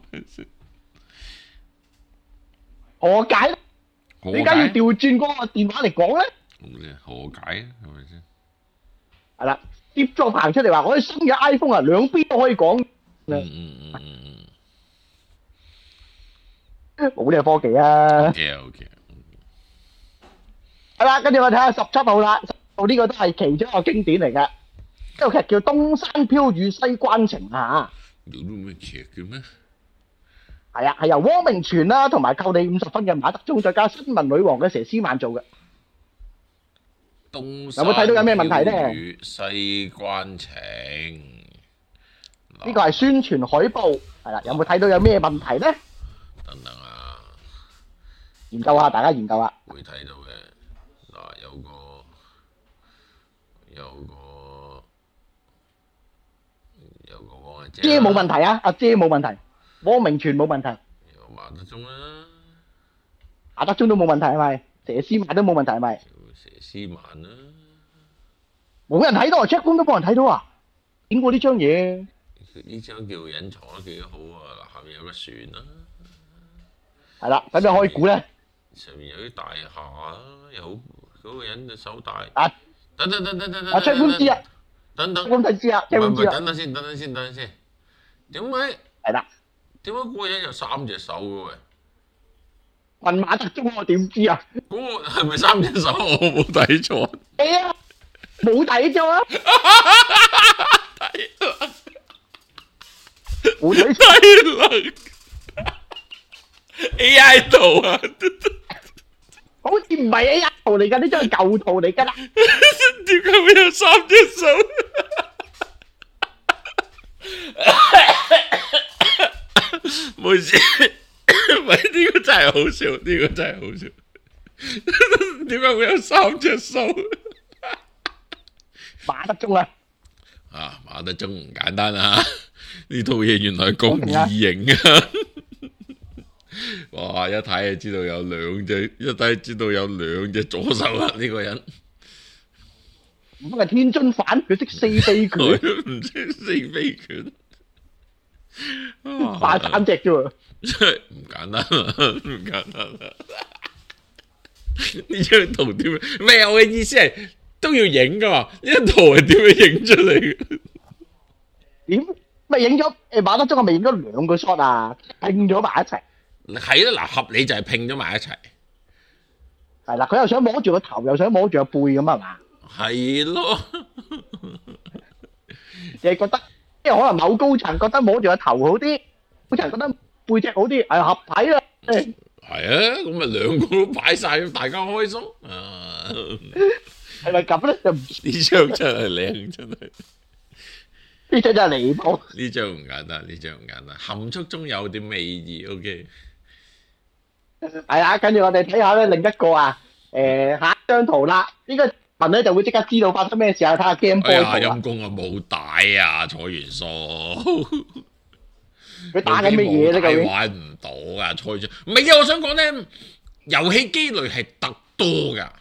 Speaker 2: 何解？點解要調轉嗰個電話嚟講咧？ 何解啊？係咪先？
Speaker 3: 係啦，接咗行出嚟話，我哋新嘅 iPhone 啊，兩邊都可以講。
Speaker 2: 嗯嗯嗯嗯
Speaker 3: 嗯。冇呢個科技啊。
Speaker 2: OK OK。
Speaker 3: 係啦，跟住我睇下十七號啦，十號呢個都係其中一個經典嚟嘅，呢套劇叫《東山飄雨西關情》啊。
Speaker 2: 有啲咩劇嘅咩？
Speaker 3: 係啊，係由汪明荃啦，同埋扣你五十分嘅馬德鐘，再加新聞女王嘅佘詩曼做嘅。
Speaker 2: 東
Speaker 3: 有冇睇到有咩問題咧？
Speaker 2: 西關情
Speaker 3: 呢個係宣傳海報，係啦，有冇睇到有咩問題咧？
Speaker 2: 等等啊，
Speaker 3: 研究下，大家研究下。
Speaker 2: 會睇到嘅嗱，有個有個有個汪阿姐。姐
Speaker 3: 冇問題啊，阿姐冇問題。汪明荃冇問題，
Speaker 2: 有馬德鐘啦，
Speaker 3: 馬德鐘都冇問題係咪？佘詩曼都冇問題係咪？
Speaker 2: 佘詩曼啦，
Speaker 3: 冇人睇到啊 ，check room 都冇人睇到啊，影過呢張嘢。
Speaker 2: 呢張叫隱藏得幾好啊！嗱，下面有個船啦，
Speaker 3: 係啦，使唔使開估咧？
Speaker 2: 上面有啲大廈啦，有嗰個人嘅手大。
Speaker 3: 啊！
Speaker 2: 等等等等等等。
Speaker 3: 啊 check room 知啊，
Speaker 2: 等等。
Speaker 3: check room 睇知啊 ，check room 知啊。
Speaker 2: 等等先，等等先，等等先。 點解
Speaker 3: 係啦，
Speaker 2: 點解嗰個人有三隻手嘅喂？
Speaker 3: 問馬德鐘我點知啊？
Speaker 2: 嗰個係咪三隻手？我冇睇錯。
Speaker 3: 係啊，冇睇錯啊！冇睇錯。
Speaker 2: 低能 A I 圖啊！
Speaker 3: 好似唔係 A I 圖嚟㗎，呢張係舊圖嚟㗎啦。
Speaker 2: 點解會有三隻手？唔好意思，喂，呢個真係好笑，呢個真係好笑。點解會有三隻手？
Speaker 3: 馬德鐘啊！
Speaker 2: 啊，馬德鐘唔簡單啊！呢套嘢原來係講異形啊！哇！一睇就知道有兩隻，一睇就知道有兩隻左手啦！呢個人
Speaker 3: 唔係天津飯，佢識四飛拳，
Speaker 2: 唔識四飛拳，
Speaker 3: 快三隻啫喎！
Speaker 2: 真係唔簡單啊！唔簡單啊！呢張圖點樣？唔係我嘅意思係都要影噶嘛？呢張圖係點樣影出嚟嘅？
Speaker 3: 點咪影咗？誒馬德鐘係咪影咗兩個 shot 啊？拼咗埋一齊。
Speaker 2: 係啦，嗱，合理就係拼咗埋一齊。
Speaker 3: 係啦，佢又想摸住個頭，又想摸住個背咁係嘛？
Speaker 2: 係咯，
Speaker 3: 你係覺得，即係可能某高層覺得摸住個頭好啲，高層覺得背脊好啲，係合體啦。
Speaker 2: 係啊，咁咪兩個都擺晒，大家開心啊！
Speaker 3: 係咪咁咧？就
Speaker 2: 呢張真係靚，真係
Speaker 3: 呢張真係離譜。
Speaker 2: 呢張唔簡單，呢張唔簡單，含蓄中有啲美意。OK。
Speaker 3: 係啊，跟住我哋睇下咧另一個啊，誒下一張圖啦，呢個人咧就會即刻知道發生咩事啊！睇下 Game Boy 圖啦。
Speaker 2: 陰公啊，冇帶啊，彩元素。
Speaker 3: 佢打緊乜嘢咧？究竟
Speaker 2: 玩唔到啊，彩元素唔係啊！我想講咧，遊戲機類係特多噶，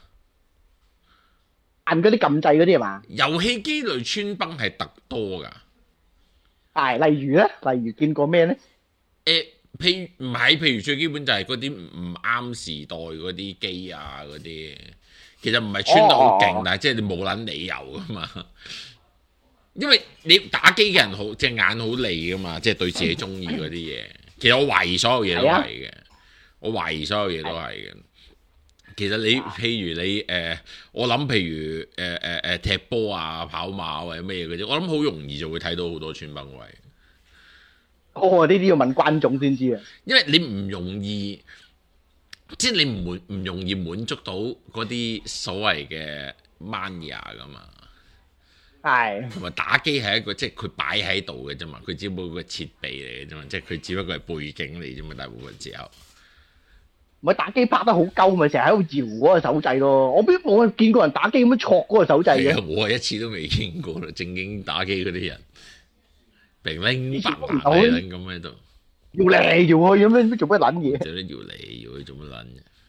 Speaker 3: 按嗰啲撳掣嗰啲係嘛？
Speaker 2: 遊戲機類穿崩係特多噶。
Speaker 3: 係，例如咧，例如見過咩咧？
Speaker 2: 誒。譬如唔係，譬如最基本就係嗰啲唔啱時代嗰啲機啊，嗰啲其實唔係穿得好勁，但係即係你冇撚理由噶嘛。因為你打機嘅人好隻眼好利噶嘛，即係對自己中意嗰啲嘢。其實我懷疑所有嘢都係嘅，我懷疑所有嘢都係嘅。其實你譬如你誒、呃，我諗譬如誒誒誒踢波啊、跑馬或者咩嘢嗰啲，我諗好容易就會睇到好多穿崩位。
Speaker 3: 哦，呢啲要問觀眾先知啊，
Speaker 2: 因為你唔容易，即係你唔滿唔容易滿足到嗰啲所謂嘅 mania 噶嘛。係。同埋打機係一個即係佢擺喺度嘅啫嘛，佢只不過個設備嚟嘅啫嘛，即係佢只不過係背景嚟啫嘛，大部分時候。咪打機拍得好鳩，咪成日喺度搖嗰個手掣咯。我邊冇見過人打機咁樣戳嗰個手掣嘅。我係一次都未見過啦，正經打機嗰啲人。平拎白麻地咁喺度，搖嚟搖去咁樣，做乜撚嘢？做乜搖嚟搖去做乜撚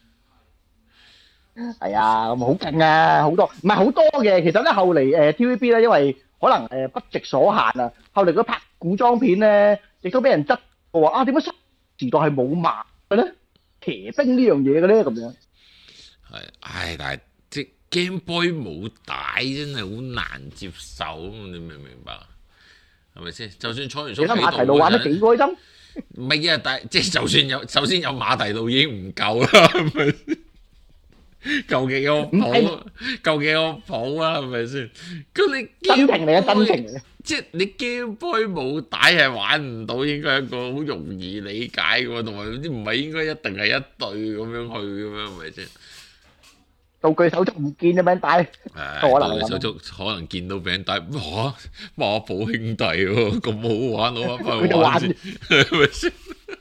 Speaker 2: 嘢？係啊，咁好勁啊，好多唔係好多嘅。其實咧後嚟誒 T V B 咧，因為可能誒不值所限啊，後嚟佢拍古裝片咧，亦都俾人質話啊，點解時代係冇馬嘅咧？騎兵呢樣嘢嘅咧咁樣。係，唉，但係即 Game Boy 冇帶真係好難接受，你明唔明白？係咪先？就算彩元素喺度，馬蹄路玩得幾開心？唔係啊，但係即係就算有，首先有馬蹄路已經唔夠啦，係咪先？究竟有譜？究竟有譜啊？係咪先？咁你真情嚟啊！真情嚟嘅，即係你 Game Boy 冇帶係玩唔到，應該係一個好容易理解嘅喎，同埋啲唔係應該一定係一對咁樣去嘅咩？係咪先？道具手足唔見啊！俾人帶，可能手足可能見到俾人帶，哇！孖寶兄弟喎，咁好玩，我翻去玩先，係咪先？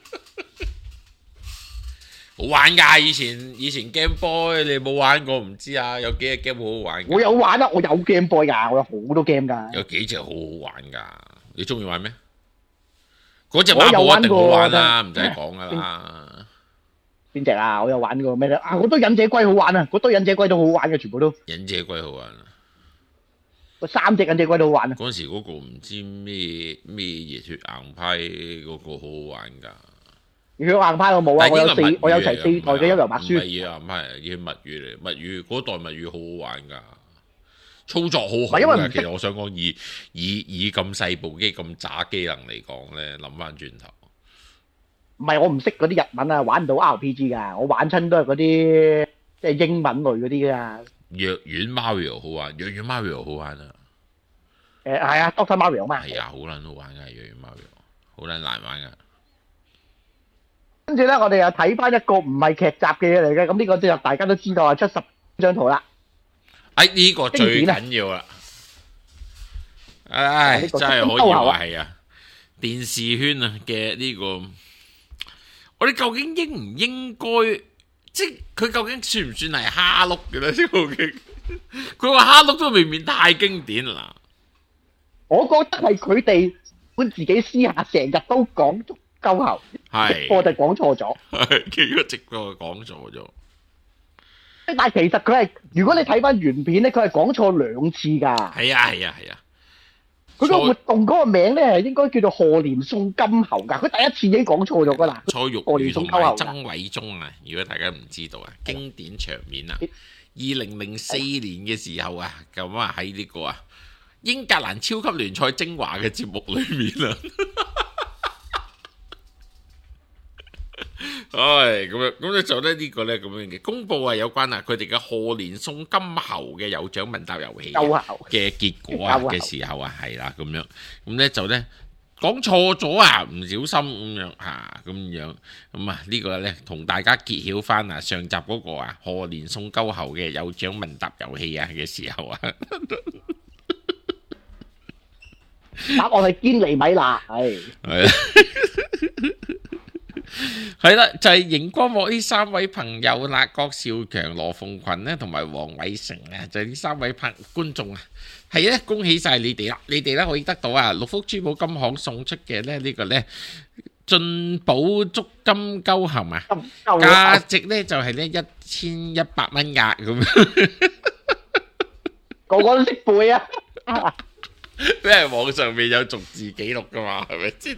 Speaker 2: 好玩㗎！以前以前 Game Boy 你冇玩過唔知啊，有幾隻 game 好好玩。我有玩啊，我有 Game Boy 㗎，我有好多 game 㗎。有幾隻好好玩㗎？你中意玩咩？嗰隻孖寶一定好玩啦，唔使講㗎啦。邊隻啊？我有玩過咩咧？啊，嗰堆忍者龜好玩啊！嗰堆忍者龜都好玩嘅，全部都。忍者龜好玩啊！個三隻忍者龜都好玩啊！嗰陣時嗰個唔知咩咩熱血硬派嗰個好好玩㗎。熱血硬派我冇啊！我有四，我有齊四代嘅幽遊白書。唔係熱血硬派，熱血物語嚟，物語嗰代物語好好玩㗎。 操作好好嘅。其實我想講，以以以咁細部機咁渣機能嚟講咧，諗翻轉頭，
Speaker 3: 唔係我唔識嗰啲日文啊，玩唔到 R P G 噶，我玩親都係嗰啲即係英文類嗰啲噶。藥
Speaker 2: 丸 Mario 好玩，藥丸 Mario 好玩啊！
Speaker 3: 誒係啊 ，Doctor Mario 嘛。
Speaker 2: 係啊，好撚好玩噶，藥丸 Mario 好撚難玩噶。
Speaker 3: 跟住咧，我哋又睇翻一個唔係劇集嘅嘢嚟嘅，咁呢個就大家都知道啊，出十張圖啦。
Speaker 2: 哎，呢、這個最緊要啦！唉，真係可以話係啊，電視圈啊嘅呢個，我哋究竟應唔應該？即係佢究竟算唔算係蝦碌嘅咧？究竟佢話蝦碌都未免太經典啦。
Speaker 3: 我覺得係佢哋本自己私下成日都講足鳩喉，
Speaker 2: 係
Speaker 3: 我就講錯咗。
Speaker 2: 係幾個直播講錯咗。
Speaker 3: 但係其實佢係，如果你睇翻原片咧，佢係講錯兩次㗎。
Speaker 2: 係啊係啊係啊！
Speaker 3: 佢個活動嗰個名咧係應該叫做賀年送金猴㗎。佢第一次已經講錯咗㗎啦。
Speaker 2: 蔡玉如同埋曾偉忠啊，如果大家唔知道啊，經典場面啊，二零零四年嘅時候啊，咁啊喺呢個啊英格蘭超級聯賽精華嘅節目裏面啊。唉，咁樣咁咧就咧呢個咧咁樣嘅公佈啊，有關啊佢哋嘅賀年送金猴嘅有獎問答遊戲嘅結果啊嘅時候啊，係啦咁樣，咁咧就咧講錯咗啊，唔小心咁樣嚇咁樣，咁啊呢個咧同大家揭曉翻啊上集嗰個啊賀年送金猴嘅有獎問答遊戲啊嘅時候啊，
Speaker 3: 答案係堅尼米娜，係
Speaker 2: 係啊。係啦，就係熒光幕呢三位朋友啦，郭少強、羅鳳群咧，同埋黃偉成啊，就係呢三位朋觀眾啊，係咧，恭喜晒你哋啦！你哋咧可以得到啊六福珠寶金行送出嘅咧呢個咧進寶足金鳩含啊，價值咧就係咧一千一百蚊噶咁樣，
Speaker 3: 個個都識背啊！
Speaker 2: 因為網上面有逐字記錄噶嘛，係咪先？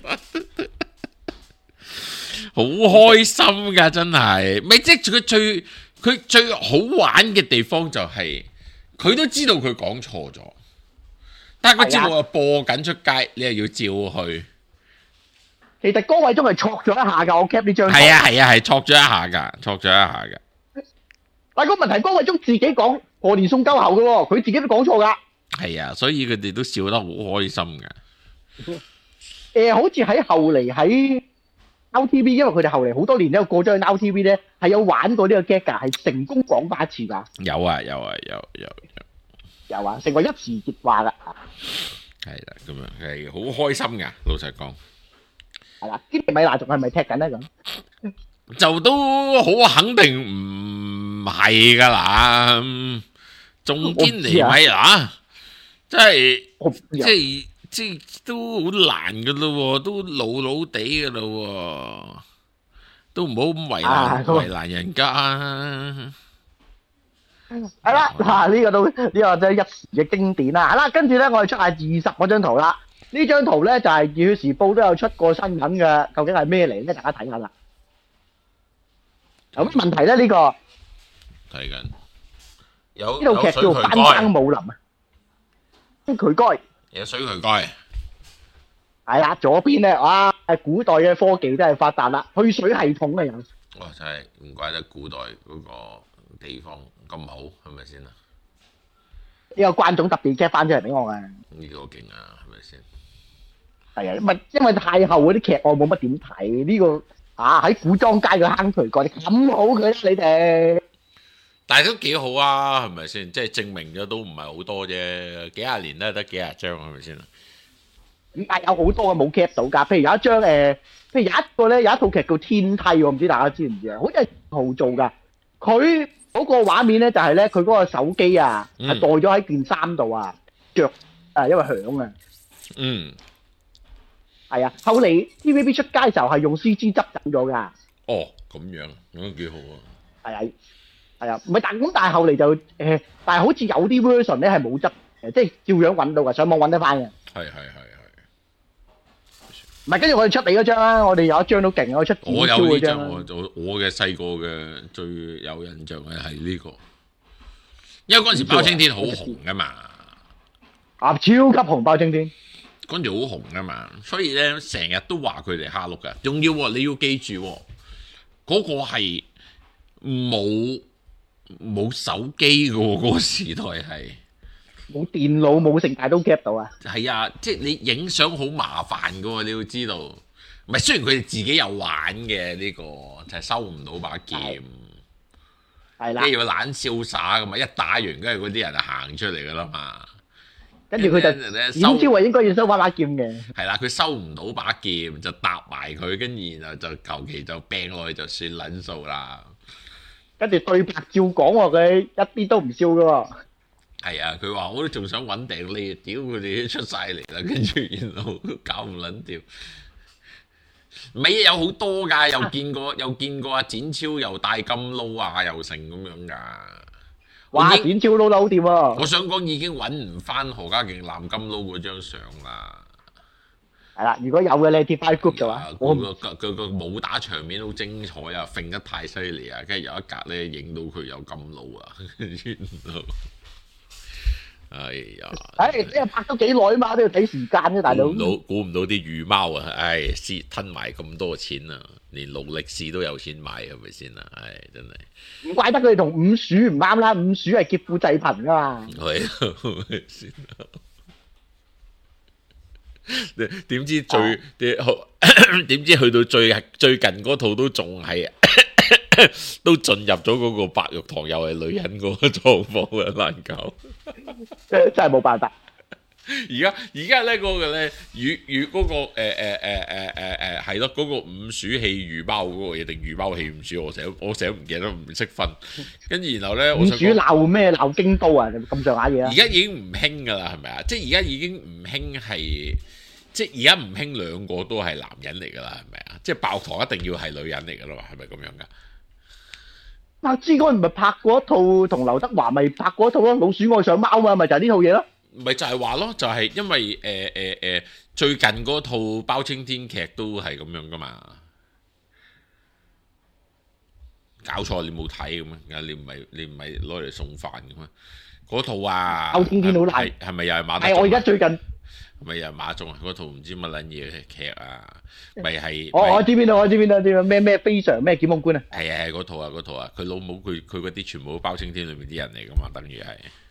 Speaker 2: 好開心噶，真係咪即係佢最佢最好玩嘅地方就係佢都知道佢講錯咗，但係個節目又播緊出街，你又要照去。
Speaker 3: 其實江偉忠係錯咗一下噶，我 cap 呢張。
Speaker 2: 係啊係啊係錯咗一下噶，錯咗一下噶。
Speaker 3: 但係個問題，江偉忠自己講賀年送鳩猴嘅喎，佢自己都講錯噶。係
Speaker 2: 啊，所以佢哋都笑得好開心噶。
Speaker 3: 誒，好似喺後嚟喺 Now T V， 因為佢哋後嚟好多年都有過咗去 Now T V 咧，係有玩過呢個 gag 噶，係成功講過一次噶。
Speaker 2: 有啊有啊有有有。
Speaker 3: 有啊，成為一時熱話噶。
Speaker 2: 係啦，咁樣係好開心噶，老實講。
Speaker 3: 係啦，堅尼米娜仲係咪踢緊咧咁？
Speaker 2: 就都好肯定唔係噶啦，仲堅尼米娜，即係即係即係都好難噶咯，都老老地噶咯，都唔好咁為難為難人家啊！
Speaker 3: 係啦，嗱呢個都呢個真係一時嘅經典啦。係啦，跟住咧我哋出下二十嗰張圖啦。呢張圖咧就係《熱血時報》都有出過新聞嘅，究竟係咩嚟咧？大家睇下啦。有乜問題咧？呢個
Speaker 2: 睇緊有
Speaker 3: 呢套劇叫《翻生武林》啊，水渠蓋
Speaker 2: 有水渠蓋。
Speaker 3: 係啦，左邊咧，哇！古代嘅科技真係發達啦，去水系統啊有。
Speaker 2: 哇！真係唔怪得古代嗰個地方咁好，係咪先啊？
Speaker 3: 呢個關總特別 check 翻出嚟俾我嘅。
Speaker 2: 呢個勁啊，係咪先？
Speaker 3: 係啊，唔係因為太後嗰啲劇我冇乜點睇，呢個啊喺古裝街嘅坑渠蓋，你冚好佢啦你哋。
Speaker 2: 但係都幾好啊，係咪先？即係證明咗都唔係好多啫，幾廿年都係得幾廿張，係咪先啊？
Speaker 3: 咁但係有好多嘅冇 cap 到㗎，譬如有一張誒，譬如有一個咧有一套劇叫《天梯》，我唔知大家知唔知啊？好似係豪做㗎，佢嗰個畫面咧就係咧佢嗰個手機啊係袋咗喺件衫度啊，著啊因為響啊。嗯。係啊，後嚟 T V B 出街嘅時候係用 C G 執整咗㗎。哦，咁樣，咁都幾好啊。係啊，係啊，唔係但咁，但係後嚟就誒，但係好似有啲 version 咧係冇執誒，即係照樣揾到㗎，上網揾得翻嘅。係係係係。唔係，跟住我哋出你嗰張啦，我哋有一張都勁，我出展超嗰張。我有呢張，我我嘅細個嘅最有印象嘅係呢個，因為嗰陣時包青天好紅㗎嘛。 啊，超級紅包青天，
Speaker 2: 跟住好紅噶嘛，所以咧成日都話佢哋蝦碌噶。仲要你要記住，嗰、嗰個係冇冇手機嘅喎，嗰個時代係
Speaker 3: 冇電腦冇成，但係都 get 到啊。
Speaker 2: 係啊，即係你影相好麻煩嘅喎，你要知道。唔係雖然佢哋自己有玩嘅呢、呢個，就係、係、收唔到把劍。
Speaker 3: 係啦，
Speaker 2: 即係要懶瀟灑咁嘛，一打完跟住嗰啲人就行出嚟噶啦嘛。
Speaker 3: 跟住佢就點招係應該要收翻把劍嘅。係
Speaker 2: 啦，佢收唔到把劍就搭埋佢，跟住然後就求其就掟落去就算撚數啦。
Speaker 3: 跟住對白照講喎，佢一啲都唔笑噶喎。
Speaker 2: 係啊，佢話我都仲想揾定你，屌佢哋都出晒嚟啦，跟住然後都搞唔撚掂。尾有好多㗎，又見過又見過阿展超又戴金撈啊，又成咁樣㗎。
Speaker 3: 哇！展超撈得好掂喎。
Speaker 2: 我想講已經揾唔翻何家勁攬金撈嗰張相啦。
Speaker 3: 係啦，如果有嘅你貼翻 group 就話。
Speaker 2: 佢個佢個武打場面好精彩啊，揈得太犀利啊，跟住有一格咧影到佢有金撈啊，然後。哎呀！
Speaker 3: 唉，你又拍咗幾耐嘛？都要睇時間啫，大佬。
Speaker 2: 估唔到，估唔到啲魚貓啊！唉，蝕吞埋咁多錢啊！連勞力士都有錢買，係咪先啊？唉，真係。
Speaker 3: 唔怪得佢哋同五鼠唔啱啦，五鼠係劫富濟貧噶嘛。係
Speaker 2: 啊，咪先啊！點知最啲點知去到最最近嗰套都仲係都進入咗嗰個白玉堂又係女人嗰個狀況啊，難搞。
Speaker 3: 真真係冇辦法。
Speaker 2: 而家而家咧嗰個咧魚魚嗰個誒誒誒誒誒誒係咯，嗰個五鼠戲魚包嗰個嘢定魚包戲五鼠，我成日我成日唔記得唔識分。跟住然後咧，
Speaker 3: 五鼠鬧咩鬧京都啊？咁上下嘢啊！
Speaker 2: 而家已經唔興噶啦，係咪啊？即係而家已經唔興係，即係而家唔興兩個都係男人嚟噶啦，係咪啊？即係爆堂一定要係女人嚟噶啦嘛，係咪咁樣噶？
Speaker 3: 阿志哥唔係拍過一套同劉德華咪拍過一套咯，《老鼠愛上貓》啊，咪就係呢套嘢咯。
Speaker 2: 咪就係話咯，就係、是、因為誒誒誒最近嗰套包青天劇都係咁樣噶嘛。搞錯你冇睇咁啊？你唔係你唔係攞嚟送飯嘅咩？嗰套啊，
Speaker 3: 包青天好爛，
Speaker 2: 係咪又係馬？
Speaker 3: 係我而家最近。
Speaker 2: 咪又係馬中啊！嗰套唔知乜撚嘢劇啊，咪係
Speaker 3: 我我知邊度，我知邊度，啲咩咩非常咩檢控官啊？
Speaker 2: 係啊係嗰套啊嗰套啊，佢老母佢佢嗰啲全部都包青天裏面啲人嚟噶嘛，等於係。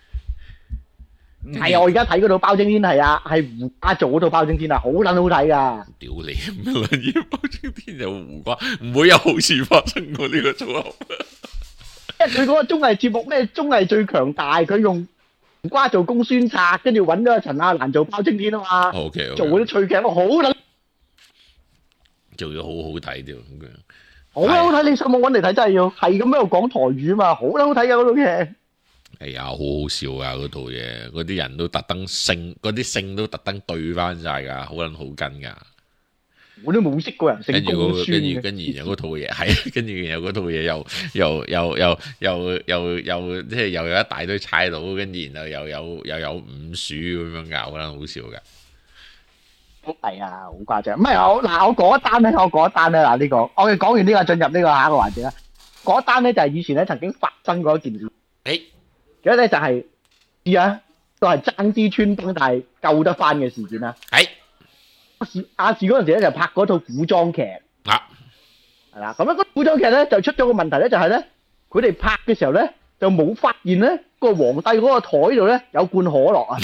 Speaker 3: 係啊！我而家睇嗰套包青天係啊，係胡瓜做嗰套包青天啊，好撚好睇噶。
Speaker 2: 屌你乜撚嘢包青天有胡瓜，唔會有好事發生過呢個組合。
Speaker 3: 因為佢嗰個綜藝節目咩綜藝最強大，佢用胡瓜做公孫策，跟住揾咗陳亞蘭做包青天啊嘛。
Speaker 2: O K，
Speaker 3: 做嗰啲趣劇，我好撚
Speaker 2: 做咗好好睇啲咁樣。
Speaker 3: 好撚好睇，你上網揾嚟睇真係要係咁喺度講台語啊嘛，好撚好睇噶嗰套劇。
Speaker 2: 係啊，好好笑啊嗰套嘢，嗰啲人都特登姓，嗰啲姓都特登對翻晒噶，好撚好跟噶。我都冇識過人姓公孫嘅。跟住跟住有嗰套嘢係，跟住有嗰套嘢又又又又又又又即係又有一大堆差佬，跟住然後又有又有五鼠咁樣噶，好撚好笑噶。係啊，好誇張。唔係我嗱，我講一單咧，我講一單咧嗱，呢個我哋講完呢個進入呢個下一個環節啦。嗰一單咧就係以前咧曾經發生過一件事。誒。而家咧就係，是啊，都係爭啲穿崩，但係救得翻嘅事件啦。係亞視亞視嗰陣時咧就拍嗰套古裝劇啊，係啦。咁咧嗰古裝劇咧就出咗個問題咧，就係咧佢哋拍嘅時候咧就冇發現咧個皇帝嗰個台度咧有罐可樂啊。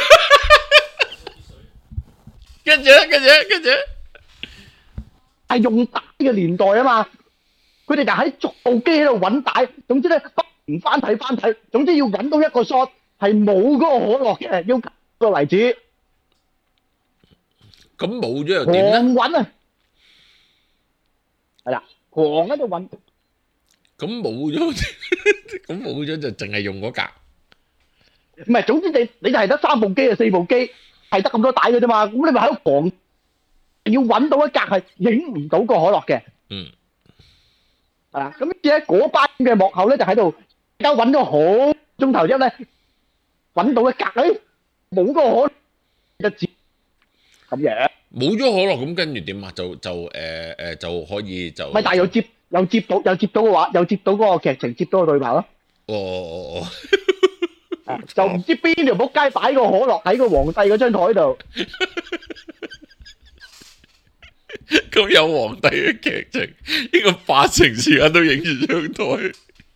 Speaker 2: 跟住咧，跟住咧，跟住係用帶嘅年代啊嘛，佢哋就喺逐部機喺度揾帶，總之咧。唔翻睇翻睇，總之要揾到一個 shot 係冇嗰個可樂嘅，要個為止。咁冇咗又點咧？狂揾啊！係啦，狂喺度揾。咁冇咗，咁冇咗就淨係用嗰格。唔係，總之你你就係得三部機啊，四部機係得咁多帶嘅啫嘛。咁你咪喺度狂，要揾到一格係影唔到個可樂嘅。嗯。係啦，咁而家嗰班嘅幕後咧就喺度。而家揾咗好鐘頭之後咧，揾到一格咧，冇個可樂一截咁樣。冇咗可樂咁跟住點啊？就就誒誒就可以就。咪但係又接又接到又接到嘅話，又接到嗰個劇情，接到個對白咯。哦哦哦。
Speaker 3: 就唔知邊條仆街擺個可樂喺個皇帝嗰張台度。
Speaker 2: 咁有皇帝嘅劇情，呢個八成時間都影住張台。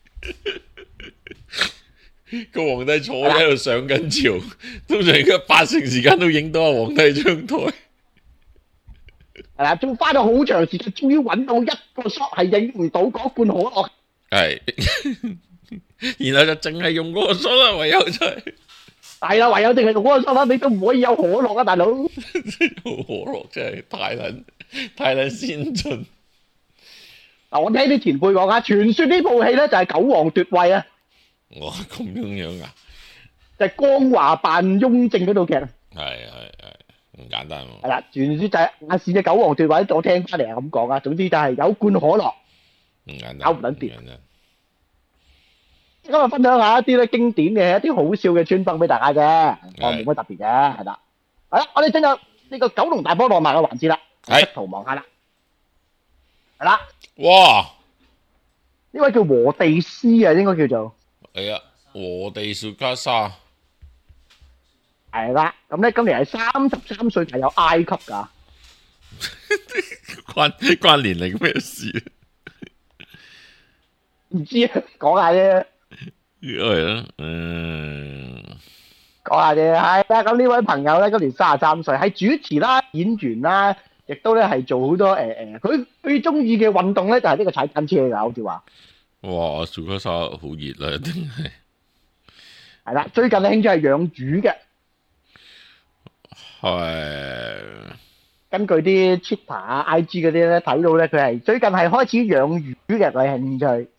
Speaker 2: 個皇帝坐喺度上緊朝，通常而家八成時間都影到阿皇帝張台。
Speaker 3: 係啦，仲花咗好長時間，終於揾到一個 shot 係影唔到嗰罐可樂。
Speaker 2: 係，然後就淨係用嗰個 shot 啦，唯有就係。係
Speaker 3: 啦，唯有淨係用嗰個 shot 啦，你都唔可以有可樂啊，大佬。可
Speaker 2: 樂真係太撚太撚先進。
Speaker 3: 嗱，我聽啲前輩講啊，傳說呢部戲咧就係九皇奪位啊。
Speaker 2: 哇，咁樣樣啊！
Speaker 3: 就係江華扮雍正嗰套劇啊。
Speaker 2: 係係係，唔簡單喎。
Speaker 3: 係啦，傳說就係亞視嘅九皇奪位，我聽翻嚟係咁講啊。總之就係有罐可樂，
Speaker 2: 唔簡單，
Speaker 3: 搞唔撚掂。今日分享下一啲咧經典嘅一啲好笑嘅穿崩俾大家啫，我冇乜特別嘅，係啦。好啦，我哋進入呢個九龍大波浪漫嘅環節啦，
Speaker 2: 係
Speaker 3: 圖望下啦，係啦。
Speaker 2: 哇！
Speaker 3: 呢位叫和地師啊，應該叫做。
Speaker 2: 係啊，和地素卡莎。
Speaker 3: 係啦，咁咧今年係三十三歲，係有 I 級噶。
Speaker 2: 關關年齡咩事？
Speaker 3: 唔知啊，講下啫。
Speaker 2: 係啊，嗯，
Speaker 3: 講下啫，係啦。咁呢位朋友咧，今年三十三歲，係主持啦、演員啦，亦都咧係做好多誒誒，佢最中意嘅運動咧就係呢個踩單車噶，好似話。
Speaker 2: 哇，素卡莎好熱啦，一定係。係
Speaker 3: 啦，最近咧興趣係養魚嘅。
Speaker 2: 係。
Speaker 3: 根據啲 Twitter 啊、I G 嗰啲咧睇到咧，佢係最近係開始養魚嘅，佢興趣。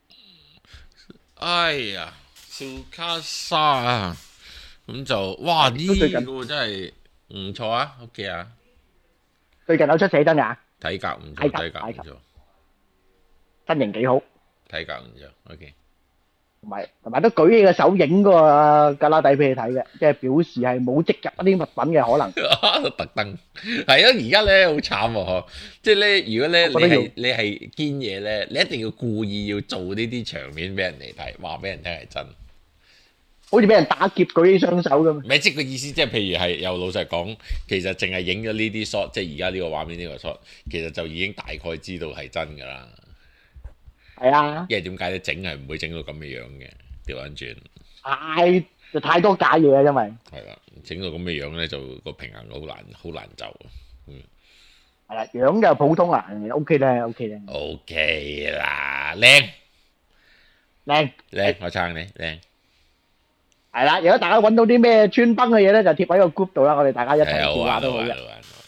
Speaker 2: 哎呀，素卡莎啊，咁就哇呢個真係唔錯啊 ，OK 啊。
Speaker 3: 最近有出寫真㗎。
Speaker 2: 體格唔錯，體格唔錯。
Speaker 3: 身形幾好。
Speaker 2: 體格唔錯 ，OK。
Speaker 3: 同埋同埋都舉起個手影個格拉底俾你睇嘅，即係表示係冇植入一啲物品嘅可能。
Speaker 2: 特登係啊！而家咧好慘喎，即係咧，如果咧你係你係堅嘢咧，你一定要故意要做呢啲場面俾人哋睇，話俾人聽係真。
Speaker 3: 好似俾人打劫舉起雙手咁。
Speaker 2: 唔係即係個意思，即係譬如係又老實講，其實淨係影咗呢啲 shot，即係而家呢個畫面呢個 shot，其實就已經大概知道係真㗎啦。
Speaker 3: 係啊，
Speaker 2: 因為點解咧？整係唔會整到咁嘅樣嘅，調翻轉。
Speaker 3: 太就太多假嘢啊，因為
Speaker 2: 係啦，整到咁嘅樣咧，就個平衡好難，好難就。嗯，
Speaker 3: 係啦，樣就普通啦，OK 咧，OK 咧。
Speaker 2: OK 啦，靚
Speaker 3: 靚
Speaker 2: 靚，我撐你靚。
Speaker 3: 係啦，如果大家揾到啲咩穿崩嘅嘢咧，就貼喺個 group 度啦，我哋大家一齊笑下都好嘅。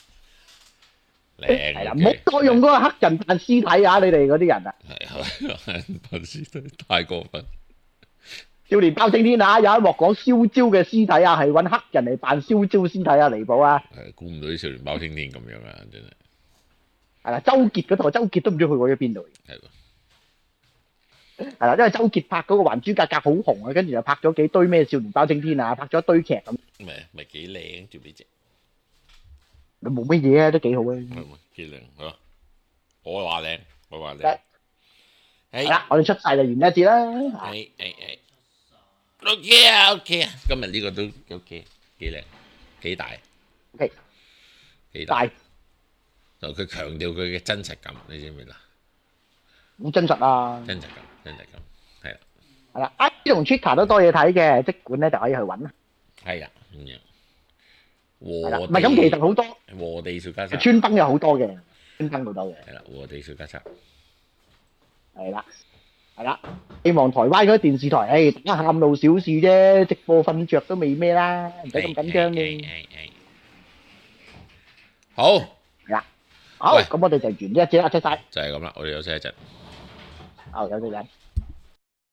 Speaker 3: 係啦，唔好再用嗰個黑人扮屍體啊！你哋嗰啲人啊，
Speaker 2: 係扮屍體太過分。
Speaker 3: 少年包青天啊，有一幕講燒焦嘅屍體啊，係揾黑人嚟扮燒焦屍體啊，離譜啊！
Speaker 2: 係估唔到啲少年包青天咁樣啊，真係。
Speaker 3: 係啦，周傑嗰套，周傑都唔知去過咗邊度。
Speaker 2: 係喎。
Speaker 3: 係啦，因為周傑拍嗰個《還珠格格》好紅啊，跟住就拍咗幾堆咩少年包青天啊，拍咗一堆劇咁。
Speaker 2: 咪咪幾靚做呢隻？
Speaker 3: 你冇乜嘢啊，都幾好啊。
Speaker 2: 係喎，幾靚係嘛？我話靚，我話靚。
Speaker 3: 係啦，我哋出晒就完一節啦。
Speaker 2: 係係係。OK 啊 OK 啊，今日呢個都 OK，幾靚幾大。
Speaker 3: OK。
Speaker 2: 幾大？就佢強調佢嘅真實感，你知唔知啦？
Speaker 3: 好真實啊！
Speaker 2: 真實感，真實感，係啦。
Speaker 3: 係啦 ，I G 同 Twitter 都多嘢睇嘅，即管咧就可以去揾啦。
Speaker 2: 係啊，咁樣。
Speaker 3: 係啦，唔係咁，其實好多
Speaker 2: 和地素卡莎，
Speaker 3: 穿崩有好多嘅，穿崩好多嘅。
Speaker 2: 係啦，和地素卡莎。
Speaker 3: 係啦，係啦，希望台灣嗰啲電視台，誒，大家喊路小事啫，直播瞓着都未咩啦，唔使咁緊張嘅。
Speaker 2: 好。
Speaker 3: 係啦，好，咁我哋就完呢一節啦，出晒。
Speaker 2: 就係咁啦，我哋休息一陣。
Speaker 3: 好，休息一陣。